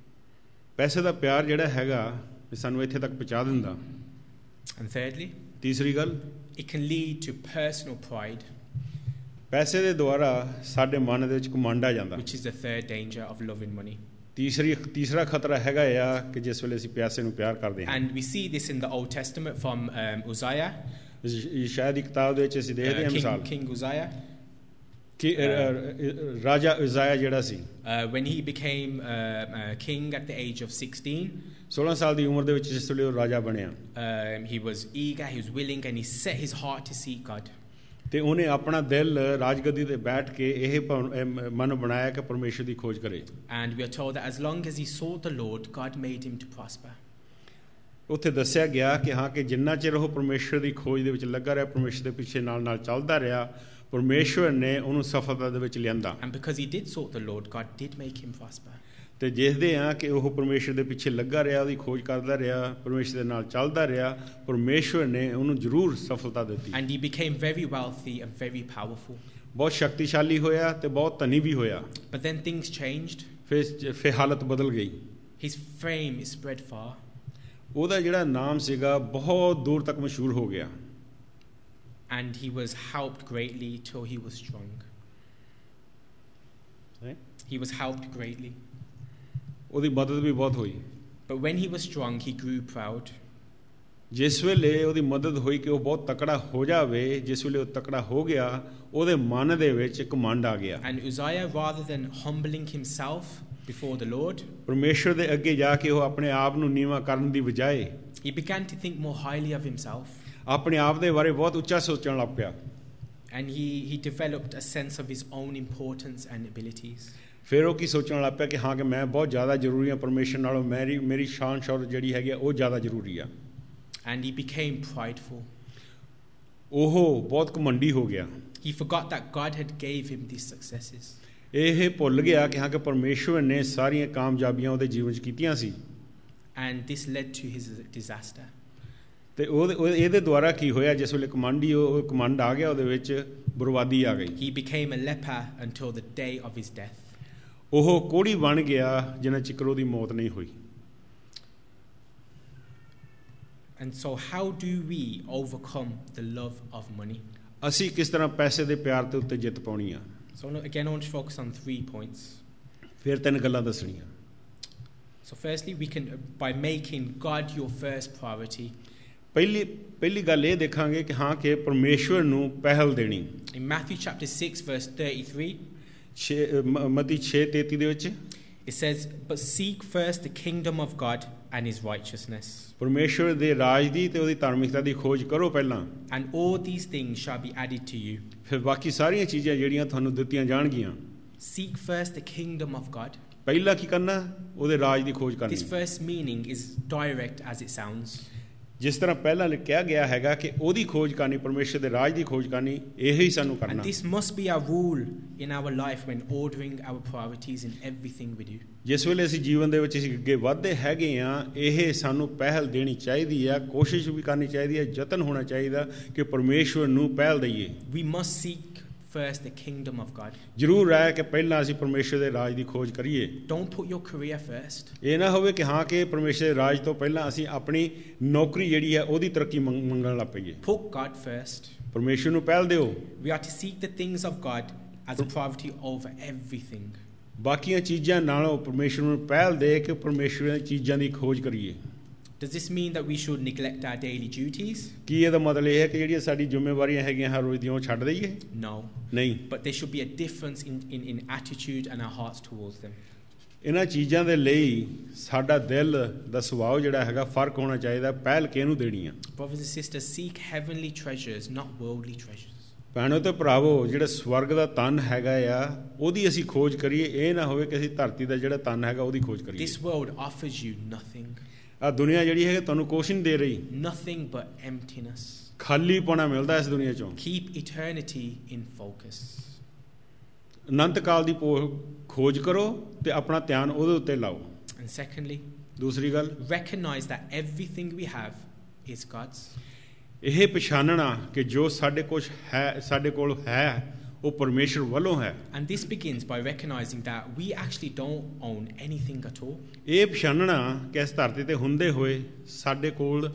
ਪੈਸੇ ਦਾ ਪਿਆਰ ਜਿਹੜਾ ਹੈਗਾ ਇਹ ਸਾਨੂੰ ਇੱਥੇ ਤੱਕ ਪਹੁੰਚਾ ਦਿੰਦਾ। And thirdly, ਤੀਸਰੀ ਗੱਲ, it can lead to personal pride, ਪੈਸੇ ਦੇ ਦੁਆਰਾ ਸਾਡੇ ਮਨ ਦੇ ਵਿੱਚ ਘਮੰਡ ਆ ਜਾਂਦਾ। which is the third danger of loving money. ਤੀਸਰੀ ਤੀਸਰਾ ਖਤਰਾ ਹੈਗਾ ਆ ਕਿ ਜਿਸ ਵੇਲੇ ਅਸੀਂ ਪੈਸੇ ਨੂੰ ਪਿਆਰ ਕਰਦੇ ਹਾਂ। And we see this in the Old Testament from um, Uzziah, ਯਸ਼ਾਇਆ ਦੀ ਕਿਤਾਬ ਦੇ ਵਿੱਚ ਅਸੀਂ ਦੇਖਦੇ ਹਾਂ uh, ਮਿਸਾਲ King, King Uzziah, ਕਿ ਅ, ਅ, ਰਾਜਾ ਉਜ਼ਾਇਆ ਜਿਹੜਾ ਸੀ uh, when he became uh, uh, king at the age of sixteen. ਸੋਲਾਂ ਸਾਲ ਦੀ ਉਮਰ ਦੇ ਵਿੱਚ ਜਿਸ ਵੇਲੇ ਉਹ ਰਾਜਾ ਬਣਿਆ Um, he was eager, he was willing, and he set his heart to seek God. ਤੇ ਉਹਨੇ ਆਪਣਾ ਦਿਲ ਰਾਜਗੱਦੀ ਤੇ ਬੈਠ ਕੇ ਇਹ ਪ- ਇਹ ਮਨ ਬਣਾਇਆ ਕਿ ਪਰਮੇਸ਼ਰ ਦੀ ਖੋਜ ਕਰੇ। And we are told that as long as he sought the Lord, God made him to prosper. ਉੱਥੇ ਦੱਸਿਆ ਗਿਆ ਕਿ ਹਾਂ ਕਿ ਜਿੰਨਾ ਚਿਰ ਉਹ ਪਰਮੇਸ਼ਰ ਦੀ ਖੋਜ ਦੇ ਵਿੱਚ ਲੱਗਾ ਰਿਹਾ, ਪਰਮੇਸ਼ਰ ਦੇ ਪਿੱਛੇ ਨਾਲ ਨਾਲ ਚੱਲਦਾ ਰਿਹਾ, ਪਰਮੇਸ਼ਰ ਨੇ ਉਹਨੂੰ ਸਫਲਤਾ ਦੇ ਵਿੱਚ ਲਿਆਂਦਾ। And because he did sought the Lord, God did make him prosper. ਤੇ ਦੇਖਦੇ ਹਾਂ ਕਿ ਉਹ ਪਰਮੇਸ਼ਰ ਦੇ ਪਿੱਛੇ ਲੱਗਾ ਰਿਹਾ, ਉਹਦੀ ਖੋਜ ਕਰਦਾ ਰਿਹਾ, ਪਰਮੇਸ਼ਰ ਦੇ ਨਾਲ ਚੱਲਦਾ ਰਿਹਾ, ਪਰਮੇਸ਼ਰ ਨੇ ਉਹਨੂੰ ਜ਼ਰੂਰ ਸਫਲਤਾ ਦਿੱਤੀ। And he became very wealthy and very powerful. ਬਹੁਤ ਸ਼ਕਤੀਸ਼ਾਲੀ ਹੋਇਆ ਤੇ ਬਹੁਤ ਧਨੀ ਵੀ ਹੋਇਆ। But then things changed. ਫਿਰ ਫਿਰ ਹਾਲਤ ਬਦਲ ਗਈ। His fame is spread far. ਉਹਦਾ ਜਿਹੜਾ ਨਾਮ ਸੀਗਾ ਬਹੁਤ ਦੂਰ ਤੱਕ ਮਸ਼ਹੂਰ ਹੋ ਗਿਆ। And he was helped greatly till he was strong. He was helped greatly. ਉਹਦੀ ਮਦਦ ਵੀ ਬਹੁਤ ਹੋਈ। But when he was strong, he grew proud. ਜਿਸ ਵੇਲੇ ਉਹਦੀ ਮਦਦ ਹੋਈ ਕਿ ਉਹ ਬਹੁਤ ਤਕੜਾ ਹੋ ਜਾਵੇ, ਜਿਸ ਵੇਲੇ ਉਹ ਤਕੜਾ ਹੋ ਗਿਆ, ਉਹਦੇ ਮਨ ਦੇ ਵਿੱਚ ਘਮੰਡ ਆ ਗਿਆ। And Uzziah, rather than humbling himself before the Lord, ਪਰਮੇਸ਼ਰ ਦੇ ਅੱਗੇ ਜਾ ਕੇ ਉਹ ਆਪਣੇ ਆਪ ਨੂੰ ਨੀਵਾਂ ਕਰਨ ਦੀ ਬਜਾਏ he began to think more highly of himself. ਆਪਣੇ ਆਪ ਦੇ ਬਾਰੇ ਬਹੁਤ ਉੱਚਾ ਸੋਚਣ ਲੱਗ ਪਿਆ। And he, he developed a sense of his own importance and abilities. ਫਿਰ ਉਹ ਕੀ ਸੋਚਣ ਲੱਗ ਪਿਆ ਕਿ ਹਾਂ ਕਿ ਮੈਂ ਬਹੁਤ ਜ਼ਿਆਦਾ ਜ਼ਰੂਰੀ ਹਾਂ ਪਰਮੇਸ਼ਰ ਨਾਲੋਂ, ਮੇਰੀ ਮੇਰੀ ਸ਼ਾਨ ਸ਼ੌਹਰਤ ਜਿਹੜੀ ਹੈਗੀ ਆ ਉਹ ਜ਼ਿਆਦਾ ਜ਼ਰੂਰੀ ਆ। And he became prideful. ਉਹ ਬਹੁਤ ਘਮੰਡੀ ਹੋ ਗਿਆ। He forgot that God had gave him these successes. ਇਹ ਭੁੱਲ ਗਿਆ ਕਿ ਹਾਂ ਕਿ ਪਰਮੇਸ਼ਰ ਨੇ ਸਾਰੀਆਂ ਕਾਮਯਾਬੀਆਂ ਉਹਦੇ ਜੀਵਨ 'ਚ ਕੀਤੀਆਂ ਸੀ। And this led to his disaster. ਤੇ ਉਹਦੇ ਉਹ- ਇਹਦੇ ਦੁਆਰਾ ਕੀ ਹੋਇਆ? ਜਿਸ ਵੇਲੇ ਕਮਾਂਡੀ ਉਹ ਕਮਾਂਡ ਆ ਗਿਆ, ਉਹਦੇ ਵਿੱਚ ਬਰਬਾਦੀ ਆ ਗਈ। He became a leper until the day of his death. ਉਹ ਕੋੜੀ ਬਣ ਗਿਆ ਜਿੰਨਾ ਚਿਰ ਉਹਦੀ ਮੌਤ ਨਹੀਂ ਹੋਈ। And so how do we overcome the love of money? ਅਸੀਂ ਕਿਸ ਤਰ੍ਹਾਂ ਪੈਸੇ ਦੇ ਪਿਆਰ ਦੇ ਉੱਤੇ ਜਿੱਤ ਪਾਉਣੀ ਆ? So no- again, I want to focus on three points. ਫਿਰ ਤਿੰਨ ਗੱਲਾਂ ਦੱਸਣੀਆਂ। So firstly, we can, by making God your first priority. ਪਹਿਲੀ ਪਹਿਲੀ ਗੱਲ ਇਹ ਦੇਖਾਂਗੇ ਕਿ ਹਾਂ ਕਿ ਪਰਮੇਸ਼ਵਰ ਨੂੰ ਪਹਿਲ ਦੇਣੀ। In Matthew chapter six, verse thirty-three, ਛੇ ਮ- ਮਤੀ ਛੇ ਤੇਤੀ ਦੇ ਵਿੱਚ it says, "But seek first the kingdom of God and his righteousness, ਪਰਮੇਸ਼ਵਰ ਦੇ ਰਾਜ ਦੀ ਤੇ ਉਹਦੀ ਧਾਰਮਿਕਤਾ ਦੀ ਖੋਜ ਕਰੋ ਪਹਿਲਾਂ, and all these things shall be added to you." ਫਿਰ ਬਾਕੀ ਸਾਰੀਆਂ ਚੀਜ਼ਾਂ ਜਿਹੜੀਆਂ ਤੁਹਾਨੂੰ ਦਿੱਤੀਆਂ ਜਾਣਗੀਆਂ। Seek first the kingdom of God. ਪਹਿਲਾਂ ਕੀ ਕਰਨਾ? ਉਹਦੇ ਰਾਜ ਦੀ ਖੋਜ ਕਰਨੀ। This first meaning is direct as it sounds. ਜਿਸ ਤਰ੍ਹਾਂ ਪਹਿਲਾਂ ਲਿਖਿਆ ਗਿਆ ਹੈਗਾ ਕਿ ਉਹਦੀ ਖੋਜ ਕਰਨੀ, ਪਰਮੇਸ਼ਰ ਦੇ ਰਾਜ ਦੀ ਖੋਜ ਕਰਨੀ, ਇਹ ਹੀ ਸਾਨੂੰ And ਕਰਨਾ। this must be our rule in our life when ordering our priorities in everything we do. ਜਿਸ ਵੇਲੇ ਅਸੀਂ ਜੀਵਨ ਦੇ ਵਿੱਚ ਅਸੀਂ ਅੱਗੇ ਵਧਦੇ ਹੈਗੇ ਆ, ਇਹ ਸਾਨੂੰ ਪਹਿਲ ਦੇਣੀ ਚਾਹੀਦੀ ਆ, ਕੋਸ਼ਿਸ਼ ਵੀ ਕਰਨੀ ਚਾਹੀਦੀ ਹੈ, ਯਤਨ ਹੋਣਾ ਚਾਹੀਦਾ ਕਿ ਪਰਮੇਸ਼ਵਰ ਨੂੰ ਪਹਿਲ ਦਈਏ। We must seek first the kingdom of God. ਜ਼ਰੂਰ ਹੈ ਕਿ ਪਹਿਲਾਂ ਅਸੀਂ ਪਰਮੇਸ਼ਰ ਦੇ ਰਾਜ ਦੀ ਖੋਜ ਕਰੀਏ। Don't put your career first. ਇਹ ਨਾ ਹੋਵੇ ਕਿ ਹਾਂ ਕਿ ਪਰਮੇਸ਼ਰ ਦੇ ਰਾਜ ਤੋਂ ਪਹਿਲਾਂ ਅਸੀਂ ਆਪਣੀ ਨੌਕਰੀ ਜਿਹੜੀ ਹੈ ਉਹਦੀ ਤਰੱਕੀ ਮੰਗ- ਮੰਗਣ ਲੱਗ ਪਈਏ। Put God first. ਪਰਮੇਸ਼ਰ ਨੂੰ ਪਹਿਲ ਦਿਓ। We are to seek the things of God as a priority over everything. ਬਾਕੀਆਂ ਚੀਜ਼ਾਂ ਨਾਲੋਂ ਪਰਮੇਸ਼ਰ ਨੂੰ ਪਹਿਲ ਦੇ ਕੇ ਪਰਮੇਸ਼ਰ ਦੀਆਂ ਚੀਜ਼ਾਂ ਦੀ ਖੋਜ ਕਰੀਏ। Does this mean that we should neglect our daily duties? ਕੀ ਇਹਦਾ ਮਤਲਬ ਇਹ ਹੈ ਕਿ ਜਿਹੜੀਆਂ ਸਾਡੀ ਜ਼ਿੰਮੇਵਾਰੀਆਂ ਹੈਗੀਆਂ ਹਰ ਰੋਜ਼ ਦੀਆਂ ਉਹ ਛੱਡ ਦਈਏ? No. ਨਹੀਂ। But there should be a difference in, in, in attitude and our hearts towards them. ਇਹਨਾਂ ਚੀਜ਼ਾਂ ਦੇ ਲਈ ਸਾਡਾ ਦਿਲ ਦਾ ਸੁਭਾਅ ਜਿਹੜਾ ਹੈਗਾ ਫਰਕ ਹੋਣਾ ਚਾਹੀਦਾ, ਪਹਿਲ ਕਿਹਨੂੰ ਦੇਣੀ ਆ। Brothers and sisters, seek heavenly treasures, not worldly treasures. ਭੈਣੋ ਤੇ ਭਰਾਵੋ, ਜਿਹੜਾ ਸਵਰਗ ਦਾ ਧਨ ਹੈਗਾ ਆ ਉਹਦੀ ਅਸੀਂ ਖੋਜ ਕਰੀਏ, ਇਹ ਨਾ ਹੋਵੇ ਕਿ ਅਸੀਂ ਧਰਤੀ ਦਾ ਜਿਹੜਾ ਧਨ ਹੈਗਾ ਉਹਦੀ ਖੋਜ ਕਰੀਏ। This world offers you nothing. ਆ ਦੁਨੀਆ ਜਿਹੜੀ ਹੈ ਤੁਹਾਨੂੰ ਕੁਛ ਨਹੀਂ ਦੇ ਰਹੀ, Nothing but emptiness. ਖਾਲੀਪਣਾ ਮਿਲਦਾ ਇਸ ਦੁਨੀਆ ਚੋਂ। Keep eternity in focus. ਅਨੰਤ ਕਾਲ ਦੀ ਖੋਜ ਕਰੋ ਤੇ ਆਪਣਾ ਧਿਆਨ ਉਹਦੇ ਉੱਤੇ ਲਾਓ। And secondly, ਦੂਸਰੀ ਗੱਲ, recognize that everything we have is God's. ਇਹ ਪਛਾਣਨਾ ਕਿ ਜੋ ਸਾਡੇ ਕੁਛ ਹੈ, ਸਾਡੇ ਕੋਲ ਹੈ, ਉਹ ਪਰਮੇਸ਼ਰ ਵੱਲੋਂ ਹੈ। And this begins by recognizing that we actually don't own anything at all. ਇਹ ਪਛਾਣਨਾ ਕਿ ਇਸ ਧਰਤੀ ਤੇ ਹੁੰਦੇ ਹੋਏ ਸਾਡੇ ਕੋਲ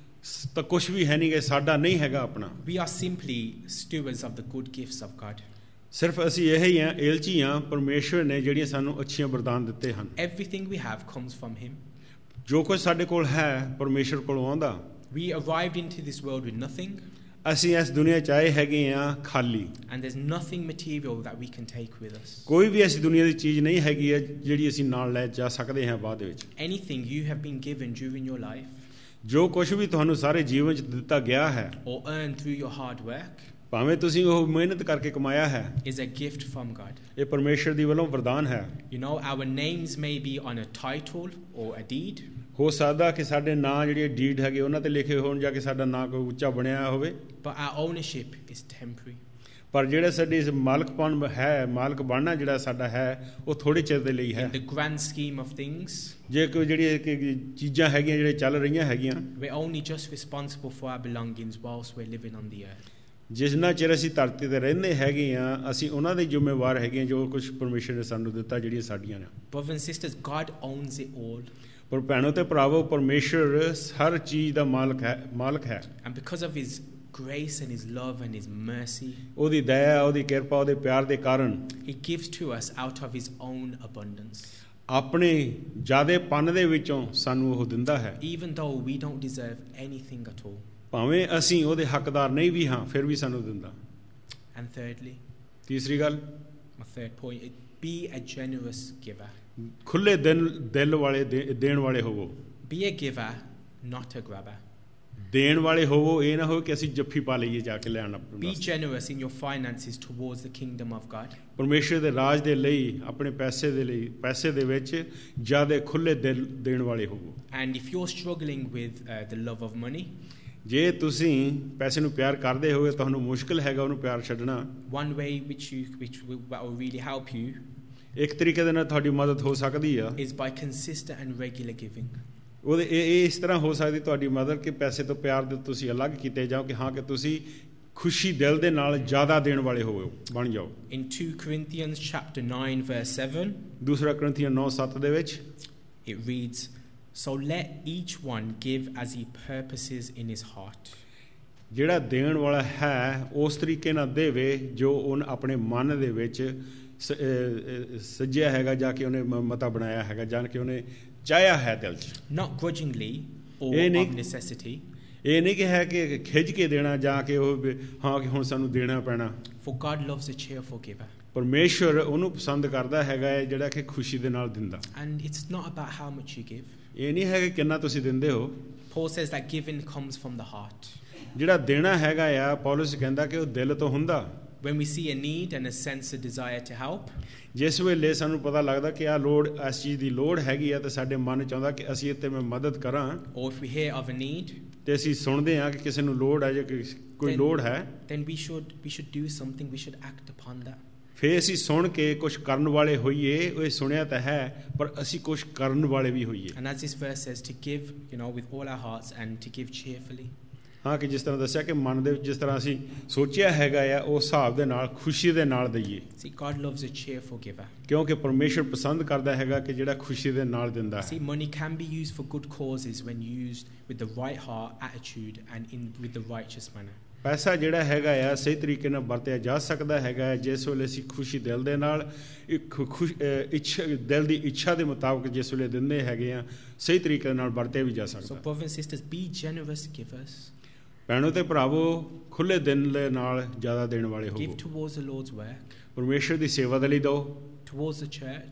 ਤਾਂ ਕੁਛ ਵੀ ਹੈ ਨਹੀਂ, ਕਿ ਸਾਡਾ ਨਹੀਂ ਹੈਗਾ ਆਪਣਾ। We are simply stewards of the good gifts of God. ਸਿਰਫ ਅਸੀਂ ਇਹ ਹੀ ਹਾਂ, ਏਲਚੀ ਹਾਂ ਪਰਮੇਸ਼ਰ ਨੇ ਜਿਹੜੀਆਂ ਸਾਨੂੰ ਅੱਛੀਆਂ ਵਰਦਾਨ ਦਿੱਤੇ ਹਨ। Everything we have comes from Him. ਜੋ ਕੁਝ ਸਾਡੇ ਕੋਲ ਹੈ ਪਰਮੇਸ਼ਰ ਕੋਲੋਂ ਆਉਂਦਾ। We arrived into this world with nothing. ਅਸੀਂ ਇਸ ਦੁਨੀਆ 'ਚ ਆਏ ਹੈਗੇ ਹਾਂ ਖਾਲੀ। And there's nothing material that we can take with us. ਕੋਈ ਵੀ ਐਸੀ ਦੁਨੀਆ ਦੀ ਚੀਜ਼ ਨਹੀਂ ਹੈਗੀ ਹੈ ਜਿਹੜੀ ਅਸੀਂ ਨਾਲ ਲੈ ਜਾ ਸਕਦੇ ਹਾਂ ਬਾਅਦ ਵਿੱਚ। Anything you have been given during your life, ਜੋ ਕੁਝ ਵੀ ਤੁਹਾਨੂੰ ਸਾਰੇ ਜੀਵਨ 'ਚ ਦਿੱਤਾ ਗਿਆ ਹੈ, or earned through your hard work, ਭਾਵੇਂ ਤੁਸੀਂ ਉਹ ਮਿਹਨਤ ਕਰਕੇ ਕਮਾਇਆ ਹੈ, is a gift from God. ਇਹ ਪਰਮੇਸ਼ਰ ਦੀ ਵੱਲੋਂ ਵਰਦਾਨ ਹੈ। You know, our names may be on a title or a deed. ਹੋ ਸਕਦਾ ਕਿ ਸਾਡੇ ਨਾਂ ਜਿਹੜੇ ਡੀਡ ਹੈਗੇ ਉਹਨਾਂ ਤੇ ਲਿਖੇ ਹੋਣ, ਜਾਂ ਕਿ ਸਾਡਾ ਨਾਂ ਕੋਈ ਉੱਚਾ ਬਣਿਆ ਹੋਵੇ, But our ownership is temporary. ਪਰ ਜਿਹੜਾ ਸਾਡੀ ਮਾਲਕਪਨ ਹੈ, ਮਾਲਕ ਬਣਨਾ ਜਿਹੜਾ ਸਾਡਾ ਹੈ, ਉਹ ਥੋੜੇ ਚਿਰ ਦੇ ਲਈ ਹੈ। In the grand scheme of things, ਜੇ ਕੋਈ ਜਿਹੜੀ ਚੀਜ਼ਾਂ ਹੈਗੀਆਂ ਜਿਹੜੇ ਚੱਲ ਰਹੀਆਂ ਹੈਗੀਆਂ, we're only just responsible for our belongings whilst we're living on the earth. ਜਿੰਨਾ ਚਿਰ ਅਸੀਂ ਧਰਤੀ ਤੇ ਰਹਿੰਦੇ ਹੈਗੇ ਆ, ਅਸੀਂ ਉਹਨਾਂ ਦੇ ਜ਼ਿੰਮੇਵਾਰ ਹੈਗੇ, ਜੋ ਕੁਝ ਪਰਮੇਸ਼ਰ ਨੇ ਸਾਨੂੰ ਦਿੱਤਾ ਜਿਹੜੀਆਂ ਸਾਡੀਆਂ ਨੇ। Brothers and sisters, God owns it all. ਪਰ ਭੈਣੋ ਤੇ ਭਰਾਵੋ, ਪਰਮੇਸ਼ਰ ਹਰ ਚੀਜ਼ ਦਾ ਮਾਲਕ ਹੈ, ਮਾਲਕ ਹੈ। And because of His grace and His love and His mercy, ਉਹਦੀ ਦਇਆ, ਉਹਦੀ ਕਿਰਪਾ, ਉਹਦੇ ਪਿਆਰ ਦੇ ਕਾਰਨ He gives to us out of His own abundance. ਆਪਣੇ ਜ਼ਿਆਦੇ ਪਨ ਦੇ ਵਿੱਚੋਂ ਸਾਨੂੰ ਉਹ ਦਿੰਦਾ ਹੈ। Even though we don't deserve anything at all. ਭਾਵੇਂ ਅਸੀਂ ਉਹਦੇ ਹੱਕਦਾਰ ਨਹੀਂ ਵੀ ਹਾਂ, ਫਿਰ ਵੀ ਸਾਨੂੰ ਦਿੰਦਾ। And thirdly, ਤੀਸਰੀ ਗੱਲ, my third point, be a generous giver. ਖੁੱਲੇ ਦਿਲ ਦਿਲ ਵਾਲੇ ਦੇਣ ਵਾਲੇ ਹੋਵੋ। Be a giver, not a grabber. ਦੇਣ ਵਾਲੇ ਹੋਵੋ, ਇਹ ਨਾ ਹੋਵੇ ਕਿ ਅਸੀਂ ਜੱਫੀ ਪਾ ਲਈਏ ਜਾ ਕੇ ਲੈਣ ਆਪਣੇ Be ਵਾਸਤੇ। generous in your finances towards the kingdom of God. ਪਰਮੇਸ਼ਰ ਦੇ ਰਾਜ ਦੇ ਲਈ, ਆਪਣੇ ਪੈਸੇ ਦੇ ਲਈ, ਪੈਸੇ ਦੇ ਵਿੱਚ ਜ਼ਿਆਦਾ ਖੁੱਲੇ ਦਿਲ ਦੇਣ ਵਾਲੇ ਹੋਵੋ। And if you're struggling with uh, the love of money, ਜੇ ਤੁਸੀਂ ਪੈਸੇ ਨੂੰ ਪਿਆਰ ਕਰਦੇ ਹੋਗੇ, ਤੁਹਾਨੂੰ ਮੁਸ਼ਕਿਲ ਹੈਗਾ ਉਹਨੂੰ ਪਿਆਰ ਛੱਡਣਾ, one way which you which will, that will really help you ਇੱਕ ਤਰੀਕੇ ਦੇ ਨਾਲ ਤੁਹਾਡੀ ਮਦਦ ਹੋ ਸਕਦੀ ਆ, is by consistent and regular giving. ਉਹਦੇ ਇਹ ਇਹ ਇਸ ਤਰ੍ਹਾਂ ਹੋ ਸਕਦੀ ਤੁਹਾਡੀ ਮਦਦ ਕਿ ਪੈਸੇ ਤੋਂ ਪਿਆਰ ਦੇ ਤੁਸੀਂ ਅਲੱਗ ਕੀਤੇ ਜਾਓ, ਕਿ ਹਾਂ ਕਿ ਤੁਸੀਂ ਖੁਸ਼ੀ ਦਿਲ ਦੇ ਨਾਲ ਜ਼ਿਆਦਾ ਦੇਣ ਵਾਲੇ ਹੋਵੋ, ਬਣ ਜਾਓ। In two Corinthians chapter nine verse seven, ਦੂਸਰਾ ਕਰੰਥੀਆਂ ਨੌ ਸੱਤ ਦੇ ਵਿੱਚ it reads, so let each one give as he purposes in his heart. ਜਿਹੜਾ ਦੇਣ ਵਾਲਾ ਹੈ ਉਸ ਤਰੀਕੇ ਨਾਲ ਦੇਵੇ ਜੋ ਉਹਨ ਆਪਣੇ ਮਨ ਦੇ ਵਿੱਚ ਸੱਜਿਆ ਹੈਗਾ, ਜਾ ਕੇ ਉਹਨੇ ਮਤਾ ਬਣਾਇਆ ਹੈਗਾ, ਜਾਣ ਕੇ ਉਹਨੇ ਚਾਹਿਆ ਹੈ ਦਿਲ 'ਚ। Not grudgingly or of necessity. ਇਹ ਨਹੀਂ ਕਿ ਹੈ ਕਿ ਖਿੱਚ ਕੇ ਦੇਣਾ, ਜਾਂ ਕਿ ਉਹ ਹਾਂ ਕਿ ਹੁਣ ਸਾਨੂੰ ਦੇਣਾ ਪੈਣਾ। For God loves a cheerful giver. ਪਰਮੇਸ਼ਰ ਉਹਨੂੰ ਪਸੰਦ ਕਰਦਾ ਹੈਗਾ ਹੈ ਜਿਹੜਾ ਕਿ ਖੁਸ਼ੀ ਦੇ ਨਾਲ ਦਿੰਦਾ। And it's not about how much you give. ਇਹ ਨਹੀਂ ਹੈ ਕਿ ਕਿੰਨਾ ਤੁਸੀਂ ਦਿੰਦੇ ਹੋ। Paul says that giving comes from the heart. ਜਿਹੜਾ ਦੇਣਾ ਹੈਗਾ ਆ, ਪੌਲਸ ਕਹਿੰਦਾ ਕਿ ਉਹ ਦਿਲ ਤੋਂ ਹੁੰਦਾ। When we see a need and a sense a desire to help, ਜਿਸ ਵੇਲੇ ਸਾਨੂੰ ਪਤਾ ਲੱਗਦਾ ਕਿ ਆ ਲੋੜ, ਇਸ ਚੀਜ਼ ਦੀ ਲੋੜ ਹੈਗੀ ਆ, ਤੇ ਸਾਡੇ ਮਨ ਚਾਹੁੰਦਾ ਕਿ ਅਸੀਂ ਇੱਥੇ ਮੈਂ ਮਦਦ ਕਰਾਂ, or if we hear of a need, ਤੇ ਅਸੀਂ ਸੁਣਦੇ ਹਾਂ ਕਿ ਕਿਸੇ ਨੂੰ ਲੋੜ ਹੈ ਜਾਂ ਕੋਈ ਲੋੜ ਹੈ, then we should we should do something, we should act upon that. ਫਿਰ ਅਸੀਂ ਸੁਣ ਕੇ ਕੁਝ ਕਰਨ ਵਾਲੇ ਹੋਈਏ। ਉਹ ਸੁਣਿਆ ਤਾਂ ਹੈ, ਪਰ ਅਸੀਂ ਕੁਝ ਕਰਨ ਵਾਲੇ ਵੀ ਹੋਈਏ। And as this verse says, to give, you know, with all our hearts and to give cheerfully. ਹਾਂ, ਕਿ ਜਿਸ ਤਰ੍ਹਾਂ ਦੱਸਿਆ ਕਿ ਮਨ ਦੇ ਵਿੱਚ ਜਿਸ ਤਰ੍ਹਾਂ ਅਸੀਂ ਸੋਚਿਆ ਹੈਗਾ ਆ, ਉਸ ਹਿਸਾਬ ਦੇ ਨਾਲ ਖੁਸ਼ੀ ਦੇ ਨਾਲ ਦਈਏ। See, God loves a cheerful giver. ਕਿਉਂਕਿ ਪਰਮੇਸ਼ਰ ਪਸੰਦ ਕਰਦਾ ਹੈਗਾ ਕਿ ਜਿਹੜਾ ਖੁਸ਼ੀ ਦੇ ਨਾਲ ਦਿੰਦਾ ਹੈ। See, money can be used for good causes when used with the right heart, attitude, and in with the righteous manner. ਪੈਸਾ ਜਿਹੜਾ ਹੈਗਾ ਆ ਸਹੀ ਤਰੀਕੇ ਨਾਲ ਵਰਤਿਆ ਜਾ ਸਕਦਾ ਹੈਗਾ, ਜਿਸ ਵੇਲੇ ਅਸੀਂ ਖੁਸ਼ੀ ਦਿਲ ਦੇ ਨਾਲ ਖੁਸ਼ ਇੱਛਾ ਦਿਲ ਦੀ ਇੱਛਾ ਦੇ ਮੁਤਾਬਕ ਜਿਸ ਵੇਲੇ ਦਿੰਦੇ ਹੈਗੇ ਆ, ਸਹੀ ਤਰੀਕੇ ਨਾਲ ਵਰਤਿਆ ਵੀ ਜਾ ਸਕਦਾ। So brothers and sisters, be generous givers. ਭੈਣੋ ਤੇ ਭਰਾਵੋ, ਖੁੱਲੇ ਦਿਲ ਦੇ ਨਾਲ ਜ਼ਿਆਦਾ ਦੇਣ ਵਾਲੇ ਹੋਵੋ। Give towards the Lord's work. ਪਰਮੇਸ਼ਰ ਦੀ ਸੇਵਾ ਦੇ ਲਈ ਦਿਓ, towards the church,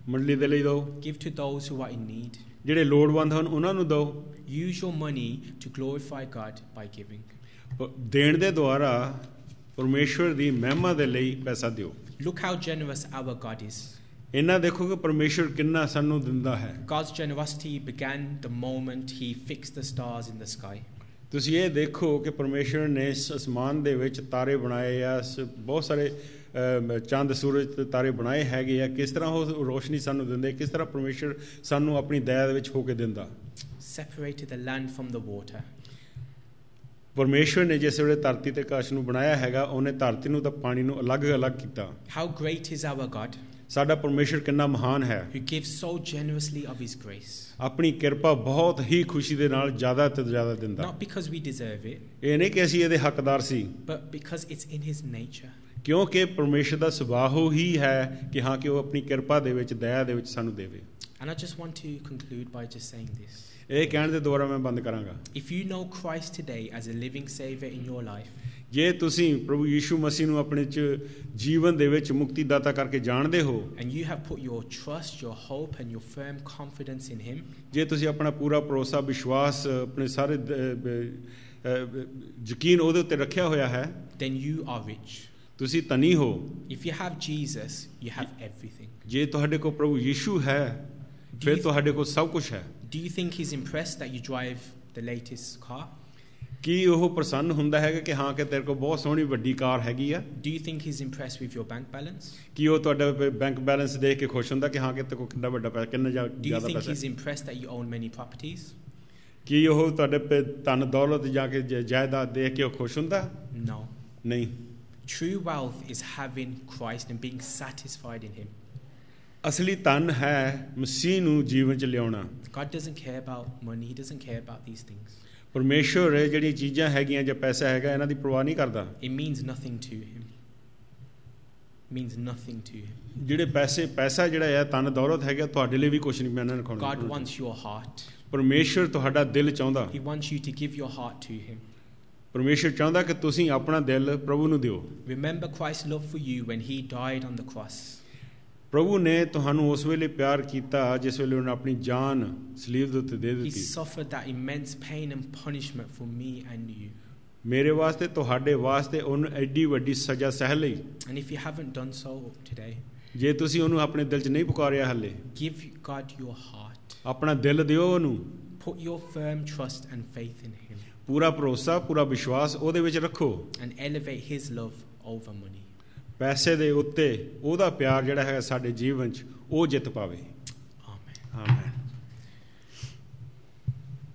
ਮੰਡਲੀ ਦੇ ਲਈ ਦਿਓ, Give to those who are in need. ਜਿਹੜੇ ਲੋੜਵੰਦ ਹਨ ਉਹਨਾਂ ਨੂੰ ਦਿਓ। Use your money to glorify God by giving. ਦੇਣ ਦੇ ਦੁਆਰਾ ਪਰਮੇਸ਼ਵਰ ਦੀ ਮਹਿਮਾ ਦੇ ਲਈ ਪੈਸਾ ਦਿਓ। Look how generous our God is. ਇਹਨਾਂ ਦੇਖੋ ਕਿ ਪਰਮੇਸ਼ਵਰ ਕਿੰਨਾ ਸਾਨੂੰ ਦਿੰਦਾ ਹੈ। God's generosity began the moment he fixed the stars in the sky. ਤੁਸੀਂ ਇਹ ਦੇਖੋ ਕਿ ਪਰਮੇਸ਼ਵਰ ਨੇ ਅਸਮਾਨ ਦੇ ਵਿੱਚ ਤਾਰੇ ਬਣਾਏ ਆ, ਬਹੁਤ ਸਾਰੇ ਚੰਦ ਸੂਰਜ ਤੇ ਤਾਰੇ ਬਣਾਏ ਹੈਗੇ ਆ, ਕਿਸ ਤਰ੍ਹਾਂ ਉਹ ਰੋਸ਼ਨੀ ਸਾਨੂੰ ਦਿੰਦੇ, ਕਿਸ ਤਰ੍ਹਾਂ ਪਰਮੇਸ਼ਵਰ ਸਾਨੂੰ ਆਪਣੀ ਦਇਆ ਦੇ ਵਿੱਚ ਹੋ ਕੇ ਦਿੰਦਾ। Separated the land from the water. ਪਰਮੇਸ਼ਵਰ ਨੇ ਜਿਸ ਵੇਲੇ ਧਰਤੀ ਤੇ ਆਕਾਸ਼ ਨੂੰ ਬਣਾਇਆ ਹੈਗਾ, ਉਹਨੇ ਧਰਤੀ ਨੂੰ ਤਾਂ ਪਾਣੀ ਨੂੰ ਅਲੱਗ-ਅਲੱਗ ਕੀਤਾ। How great is our God, ਸਾਡਾ ਪਰਮੇਸ਼ਵਰ ਕਿੰਨਾ ਮਹਾਨ ਹੈ, who gives so generously of his grace. ਆਪਣੀ ਕਿਰਪਾ ਬਹੁਤ ਹੀ ਖੁਸ਼ੀ ਦੇ ਨਾਲ ਜ਼ਿਆਦਾ ਤੋਂ ਜ਼ਿਆਦਾ ਦਿੰਦਾ। Not because we deserve it, ਇਹ ਨਹੀਂ ਕਿ ਅਸੀਂ ਇਹਦੇ ਹੱਕਦਾਰ ਸੀ, but because it's in his nature. ਕਿਉਂਕਿ ਪਰਮੇਸ਼ਵਰ ਦਾ ਸੁਭਾਅ ਹੀ ਹੈ ਕਿ ਹਾਂ ਕਿ ਉਹ ਆਪਣੀ ਕਿਰਪਾ ਦੇ ਵਿੱਚ, ਦਇਆ ਦੇ ਵਿੱਚ ਸਾਨੂੰ ਦੇਵੇ। And I just want to conclude by just saying this. ਇਹ ਕਹਿਣ ਦੇ ਦੁਆਰਾ ਮੈਂ ਬੰਦ ਕਰਾਂਗਾ। If you know Christ today as a living Savior in your life, ਜੇ ਤੁਸੀਂ ਪ੍ਰਭੂ ਯੀਸ਼ੂ ਮਸੀਹ ਨੂੰ ਆਪਣੇ ਚ ਜੀਵਨ ਦੇ ਵਿੱਚ ਮੁਕਤੀਦਾਤਾ ਕਰਕੇ ਜਾਣਦੇ ਹੋ, and you have put your trust, your hope and your firm confidence in him, ਜੇ ਤੁਸੀਂ ਆਪਣਾ ਪੂਰਾ ਭਰੋਸਾ, ਵਿਸ਼ਵਾਸ, ਆਪਣੇ ਸਾਰੇ ਯਕੀਨ ਉਹਦੇ ਉੱਤੇ ਰੱਖਿਆ ਹੋਇਆ ਹੈ, then you are rich. ਤੁਸੀਂ ਧਨੀ ਹੋ। If you have Jesus, you have everything. ਜੇ ਤੁਹਾਡੇ ਕੋਲ ਪ੍ਰਭੂ ਯੀਸ਼ੂ ਹੈ, ਫਿਰ ਤੁਹਾਡੇ ਕੋਲ ਸਭ ਕੁਝ ਹੈ। Do you think he's impressed that you drive the latest car? ਕੀ ਉਹ ਪ੍ਰਸੰਨ ਹੁੰਦਾ ਹੈਗਾ ਕਿ ਹਾਂ ਕਿ ਤੇਰੇ ਕੋਲ ਬਹੁਤ ਸੋਹਣੀ ਵੱਡੀ ਕਾਰ ਹੈਗੀ ਆ? Do you think he's impressed with your bank balance? ਕੀ ਉਹ ਤੁਹਾਡਾ ਬੈਂਕ ਬੈਲੈਂਸ ਦੇਖ ਕੇ ਖੁਸ਼ ਹੁੰਦਾ ਕਿ ਹਾਂ ਕਿ ਤੇਰੇ ਕੋਲ ਕਿੰਨਾ ਵੱਡਾ ਪੈਸਾ, ਕਿੰਨਾ ਜ਼ਿਆਦਾ Do you think ਪੈਸਾ? he's impressed that you own many properties? ਕੀ ਉਹ ਤੁਹਾਡੇ ਧਨ ਦੌਲਤ ਜਾਂ ਕਿ ਜਾਇਦਾਦ ਦੇਖ ਕੇ ਉਹ ਖੁਸ਼ ਹੁੰਦਾ? No. ਨਹੀਂ। True wealth is having Christ and being satisfied in him. ਅਸਲੀ ਧਨ ਹੈ ਮਸੀਹ ਨੂੰ ਜੀਵਨ ਚ ਲਿਆਉਣਾ। God doesn't care about money. He doesn't care about these things. ਪਰਮੇਸ਼ਵਰ ਇਹ ਜਿਹੜੀਆਂ ਚੀਜ਼ਾਂ ਹੈਗੀਆਂ ਜਾਂ ਪੈਸਾ ਹੈਗਾ, ਇਹਨਾਂ ਦੀ ਪਰਵਾਹ ਨਹੀਂ ਕਰਦਾ। It means nothing to him. Means nothing to him. ਜਿਹੜੇ ਪੈਸੇ ਪੈਸਾ ਜਿਹੜਾ ਹੈ ਧਨ ਦੌਲਤ ਹੈਗਾ, ਤੁਹਾਡੇ ਲਈ ਵੀ ਕੁਝ ਨਹੀਂ ਮੈਨਾਂ ਰੱਖਣਾ। God wants your heart. ਪਰਮੇਸ਼ਵਰ ਤੁਹਾਡਾ ਦਿਲ ਚਾਹੁੰਦਾ। He wants you to give your heart to him. ਪਰਮੇਸ਼ਵਰ ਚਾਹੁੰਦਾ ਕਿ ਤੁਸੀਂ ਆਪਣਾ ਦਿਲ ਪ੍ਰਭੂ ਨੂੰ ਦਿਓ। Remember Christ's love for you when he died on the cross. ਪ੍ਰਭੂ ਨੇ ਤੁਹਾਨੂੰ ਉਸ ਵੇਲੇ ਪਿਆਰ ਕੀਤਾ ਜਿਸ ਵੇਲੇ ਉਹਨੇ ਆਪਣੀ ਜਾਨ ਸਲੀਬ ਦੇ ਉੱਤੇ ਦੇ He ਦਿੱਤੀ। suffered that immense pain and punishment for me and you. ਮੇਰੇ ਵਾਸਤੇ, ਤੁਹਾਡੇ ਵਾਸਤੇ ਉਹਨੇ ਐਡੀ ਵੱਡੀ ਸਜ਼ਾ ਸਹਿ ਲਈ। And if you haven't done so today, ਜੇ ਤੁਸੀਂ ਉਹਨੂੰ ਆਪਣੇ ਦਿਲ 'ਚ ਨਹੀਂ ਪੁਕਾਰਿਆ ਹਾਲੇ, give God your heart. ਆਪਣਾ ਦਿਲ ਦਿਓ ਉਹਨੂੰ। Put your firm trust and faith in him. ਪੂਰਾ ਭਰੋਸਾ, ਪੂਰਾ ਵਿਸ਼ਵਾਸ ਉਹਦੇ ਵਿੱਚ ਰੱਖੋ। And elevate his love over money. ਪੈਸੇ ਦੇ ਉੱਤੇ ਉਹਦਾ ਪਿਆਰ ਜਿਹੜਾ ਹੈ ਸਾਡੇ ਜੀਵਨ 'ਚ ਉਹ ਜਿੱਤ ਪਾਵੇ।